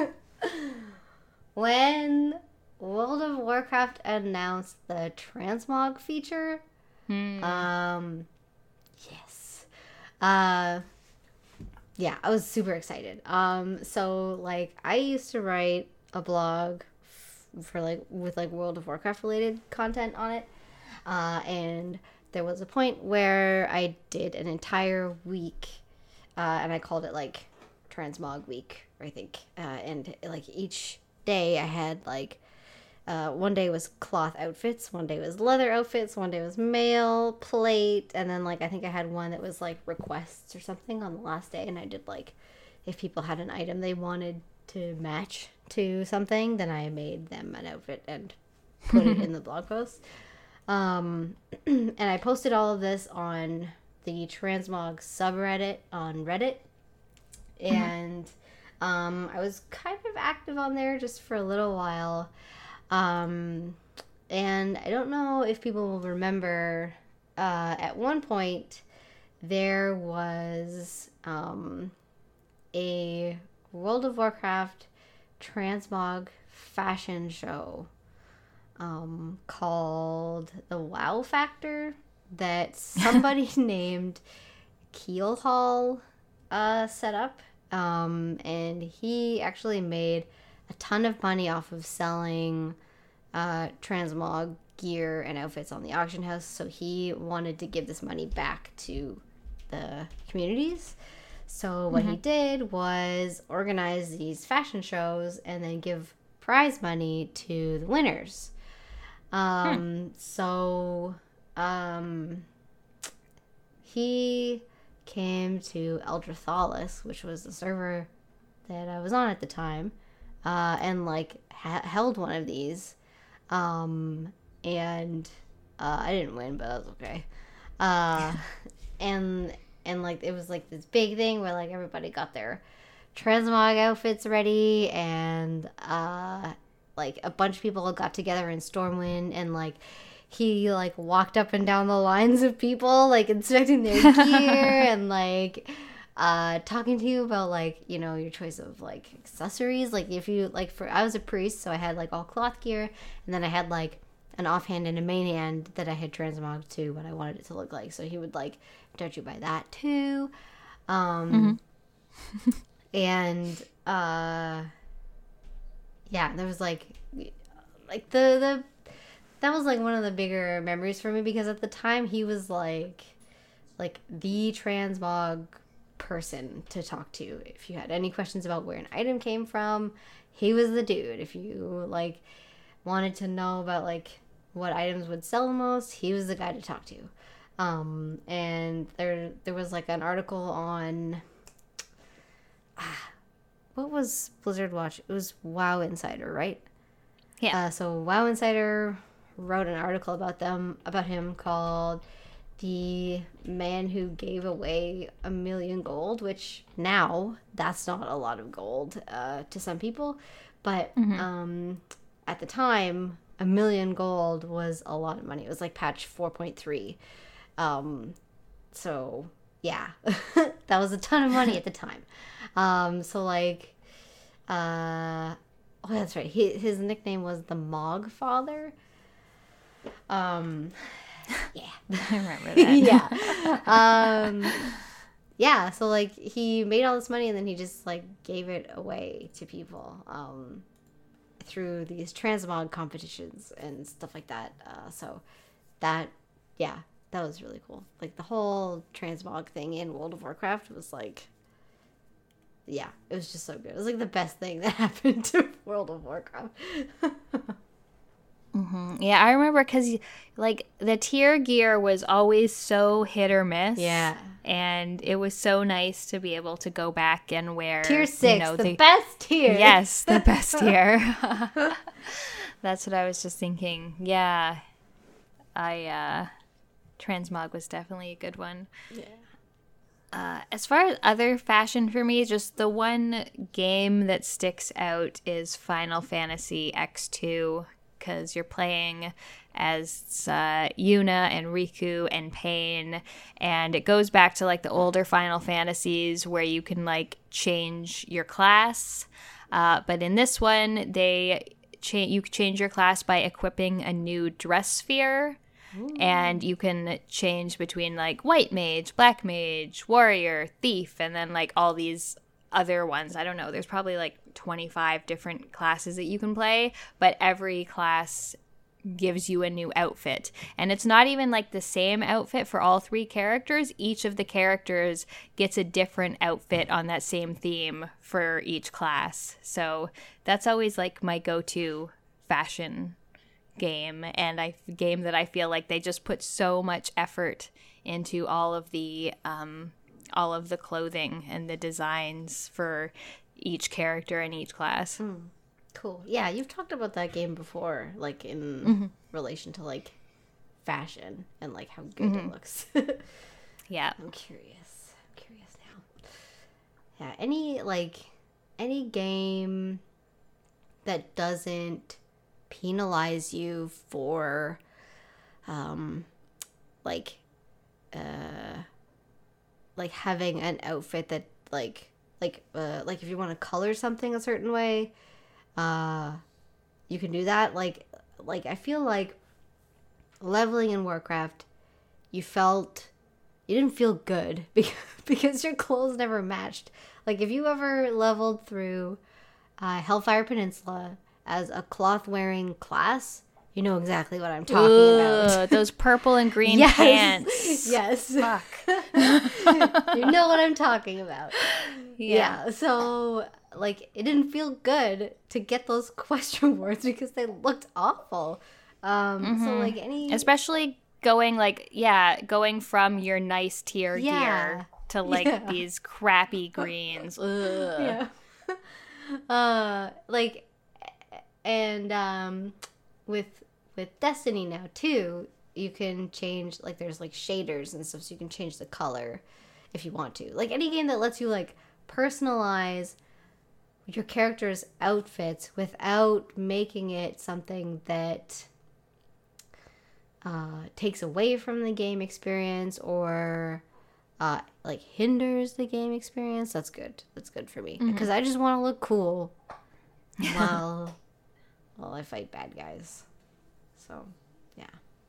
when World of Warcraft announced the transmog feature, Hmm. um, yes, uh, yeah, I was super excited. Um, so like I used to write a blog f- for like with like World of Warcraft related content on it, uh, and there was a point where I did an entire week, uh, and I called it like Transmog Week, I think. Uh, and like each day I had like, uh, one day was cloth outfits, one day was leather outfits, one day was mail, plate, and then like I think I had one that was like requests or something on the last day. And I did like, if people had an item they wanted to match to something, then I made them an outfit and put it in the blog post. Um, and I posted all of this on the Transmog subreddit on Reddit. And um, I was kind of active on there just for a little while. Um, and I don't know if people will remember, uh, at one point there was um, a World of Warcraft Transmog fashion show. Um, called the Wow Factor that somebody named Keelhall uh, set up. Um, and he actually made a ton of money off of selling uh, transmog gear and outfits on the auction house. So he wanted to give this money back to the communities. So what mm-hmm. he did was organize these fashion shows and then give prize money to the winners. Um, hmm. so, um, he came to Eldrathalis, which was the server that I was on at the time, uh, and like ha- held one of these, um, and, uh, I didn't win, but that was okay. Uh, and, and like, it was like this big thing where like everybody got their transmog outfits ready, and, uh, like a bunch of people got together in Stormwind, and like he like walked up and down the lines of people like inspecting their gear and like uh talking to you about like, you know, your choice of like accessories. Like if you like, for I was a priest, so I had like all cloth gear, and then I had like an offhand and a main hand that I had transmogged to what I wanted it to look like. So he would like judge you by that too. Um mm-hmm. and uh yeah, there was like, like the, the, that was like one of the bigger memories for me, because at the time he was like, like the transmog person to talk to. If you had any questions about where an item came from, he was the dude. If you like wanted to know about like what items would sell the most, he was the guy to talk to. Um, and there, there was like an article on, ah, what was Blizzard Watch? It was WoW Insider, right? Yeah. Uh, so WoW Insider wrote an article about them, about him, called "The Man Who Gave Away a Million Gold," which now that's not a lot of gold uh, to some people, but mm-hmm. um, at the time, a million gold was a lot of money. It was like patch four point three. Um, so yeah, that was a ton of money at the time. Um, so like, uh, oh, that's right. He, his nickname was the Mog Father. Um, yeah, I remember that. yeah. Um, yeah. So like, he made all this money and then he just like gave it away to people, um, through these transmog competitions and stuff like that. Uh, so that, yeah, that was really cool. Like the whole transmog thing in World of Warcraft was like, yeah, it was just so good. It was like the best thing that happened to World of Warcraft. mm-hmm. Yeah, I remember because like the tier gear was always so hit or miss. Yeah. And it was so nice to be able to go back and wear tier six, you know, the the best tier. Yes, the best tier. That's what I was just thinking. Yeah, I uh, Transmog was definitely a good one. Yeah. Uh, as far as other fashion for me, just the one game that sticks out is Final Fantasy X two, because you're playing as uh, Yuna and Riku and Pain, and it goes back to like the older Final Fantasies where you can like change your class. Uh, but in this one, they cha- you change your class by equipping a new dress sphere. Ooh. And you can change between like white mage, black mage, warrior, thief, and then like all these other ones. I don't know. There's probably like twenty-five different classes that you can play, but every class gives you a new outfit. And it's not even like the same outfit for all three characters. Each of the characters gets a different outfit on that same theme for each class. So that's always like my go-to fashion game, and I game that I feel like they just put so much effort into all of the um all of the clothing and the designs for each character in each class. Mm, cool. Yeah, you've talked about that game before, like in mm-hmm. relation to like fashion and like how good mm-hmm. it looks. Yeah. I'm curious. I'm curious now. Yeah, any like any game that doesn't penalize you for um like uh like having an outfit that like like uh like if you want to color something a certain way, uh you can do that. Like like I feel like leveling in Warcraft, you felt you didn't feel good because because your clothes never matched. Like if you ever leveled through uh Hellfire Peninsula as a cloth-wearing class, you know exactly what I'm talking Ugh, about. Those purple and green yes. pants. Yes. Fuck. You know what I'm talking about. Yeah. yeah. So, like, it didn't feel good to get those quest rewards because they looked awful. Um, mm-hmm. So, like, any... Especially going, like, yeah, going from your nice tier yeah. gear to, like, yeah. these crappy greens. Ugh. Yeah. Uh, like... And um, with with Destiny now too, you can change, like there's like shaders and stuff, so you can change the color if you want to. Like any game that lets you like personalize your character's outfits without making it something that uh, takes away from the game experience or uh, like hinders the game experience. That's good. That's good for me because mm-hmm. I just want to look cool while. Well, I fight bad guys. So, yeah.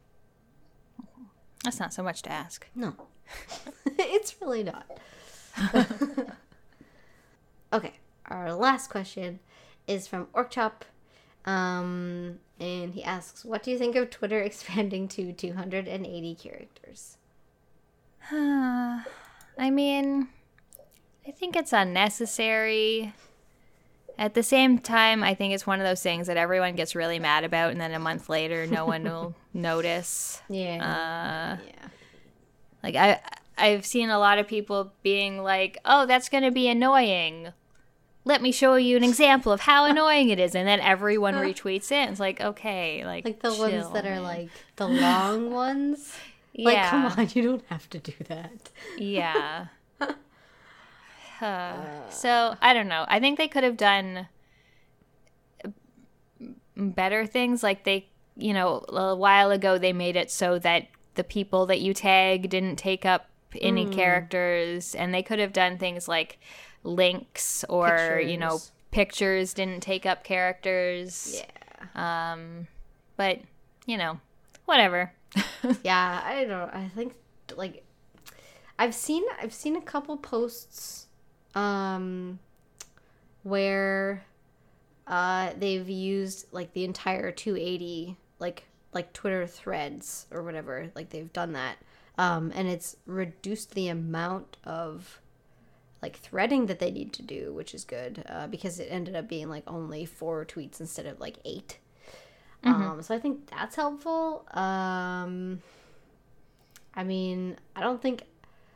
That's not so much to ask. No. It's really not. Okay. Our last question is from Orkchop. Um, and he asks, what do you think of Twitter expanding to two hundred eighty characters? I mean, I think it's unnecessary. At the same time, I think it's one of those things that everyone gets really mad about, and then a month later, no one will notice. Yeah. Uh, yeah. Like, I, I've seen a lot of people being like, oh, that's going to be annoying. Let me show you an example of how annoying it is. And then everyone retweets it. And it's like, okay, like, Like the chill, ones that man. are, like, the long ones? Yeah. Like, come on, you don't have to do that. Yeah. Uh, so I don't know. I think they could have done better things. Like they, you know, a while ago they made it so that the people that you tag didn't take up any mm. characters, and they could have done things like links or pictures. You know, pictures didn't take up characters. Yeah. Um, but you know, whatever. Yeah, I don't know. I think like I've seen I've seen a couple posts. Um, where uh, they've used like the entire two eighty like like Twitter threads or whatever, like they've done that, um, and it's reduced the amount of like threading that they need to do, which is good uh, because it ended up being like only four tweets instead of like eight. Mm-hmm. Um, so I think that's helpful. Um, I mean, I don't think.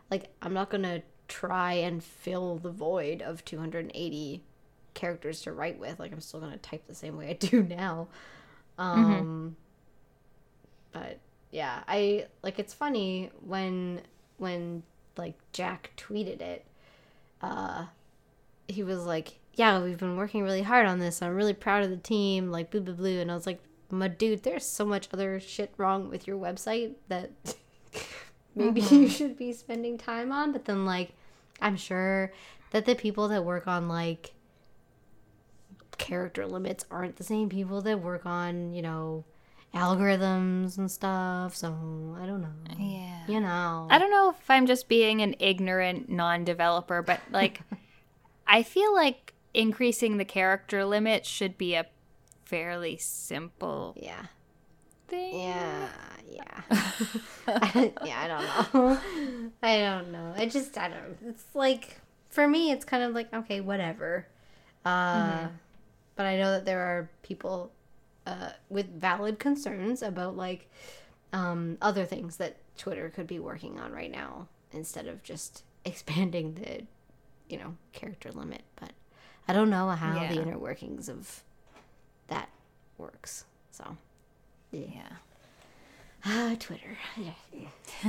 like, I'm not going to try and fill the void of two hundred eighty characters to write with. Like, I'm still going to type the same way I do now. Um, mm-hmm. But, yeah, I, like, it's funny when, when, like, Jack tweeted it, uh, he was like, yeah, we've been working really hard on this. I'm really proud of the team, like, blah, blah, blah. And I was like, my dude, there's so much other shit wrong with your website that maybe mm-hmm. you should be spending time on. But then, like, I'm sure that the people that work on, like, character limits aren't the same people that work on, you know, algorithms and stuff. So, I don't know. Yeah. You know. I don't know if I'm just being an ignorant non-developer, but, like, I feel like increasing the character limit should be a fairly simple yeah thing. Yeah, yeah. I, yeah, I don't know. I don't know. I just, I don't know. It's like, for me, it's kind of like, okay, whatever. Uh, mm-hmm. But I know that there are people uh, with valid concerns about, like, um, other things that Twitter could be working on right now instead of just expanding the, you know, character limit. But I don't know how yeah. the inner workings of that works. So, yeah. Ah, Twitter. Yeah.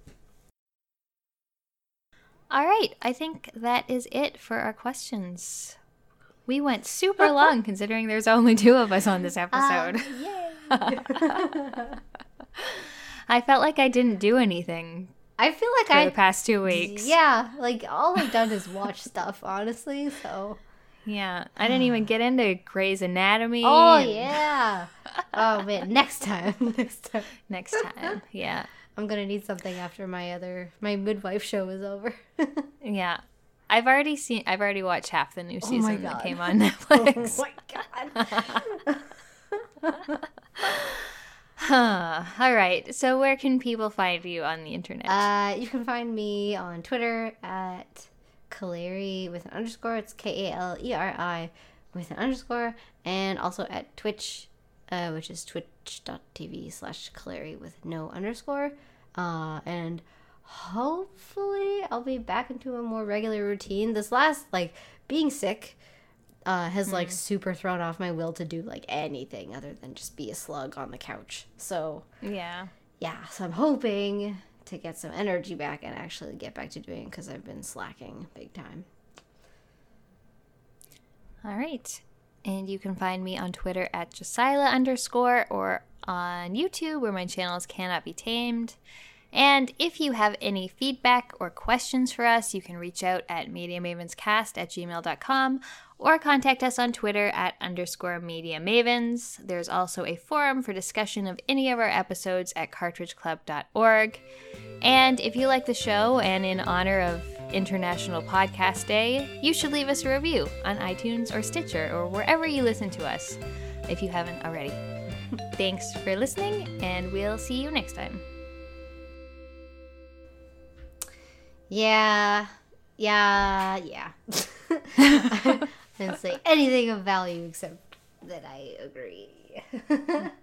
All right. I think that is it for our questions. We went super long considering there's only two of us on this episode. Uh, yay. I felt like I didn't do anything. I feel like for I the past two weeks. Yeah, like all I've done is watch stuff, honestly. So yeah, I didn't even get into Grey's Anatomy. Oh yeah. Oh man, next time. Next time. Next time. Yeah. I'm gonna need something after my other my midwife show is over. Yeah, I've already seen. I've already watched half the new oh season that came on Netflix. Oh my god. Huh. All right. So where can people find you on the internet? Uh, you can find me on Twitter at Kaleri with an underscore. It's K A L E R I with an underscore. And also at Twitch, uh, which is twitch.tv slash Kaleri with no underscore. Uh, and hopefully I'll be back into a more regular routine. This last, like, being sick Uh, has mm. like super thrown off my will to do like anything other than just be a slug on the couch. So yeah, yeah. So I'm hoping to get some energy back and actually get back to doing it because I've been slacking big time. All right, and you can find me on Twitter at Josilah underscore or on YouTube where my channel is Cannot Be Tamed. And if you have any feedback or questions for us, you can reach out at mediamavenscast at gmail dot com or contact us on Twitter at underscore mediamavens. There's also a forum for discussion of any of our episodes at cartridge club dot org. And if you like the show and in honor of International Podcast Day, you should leave us a review on iTunes or Stitcher or wherever you listen to us, if you haven't already. Thanks for listening, and we'll see you next time. Yeah, yeah, yeah. I didn't say anything of value except that I agree.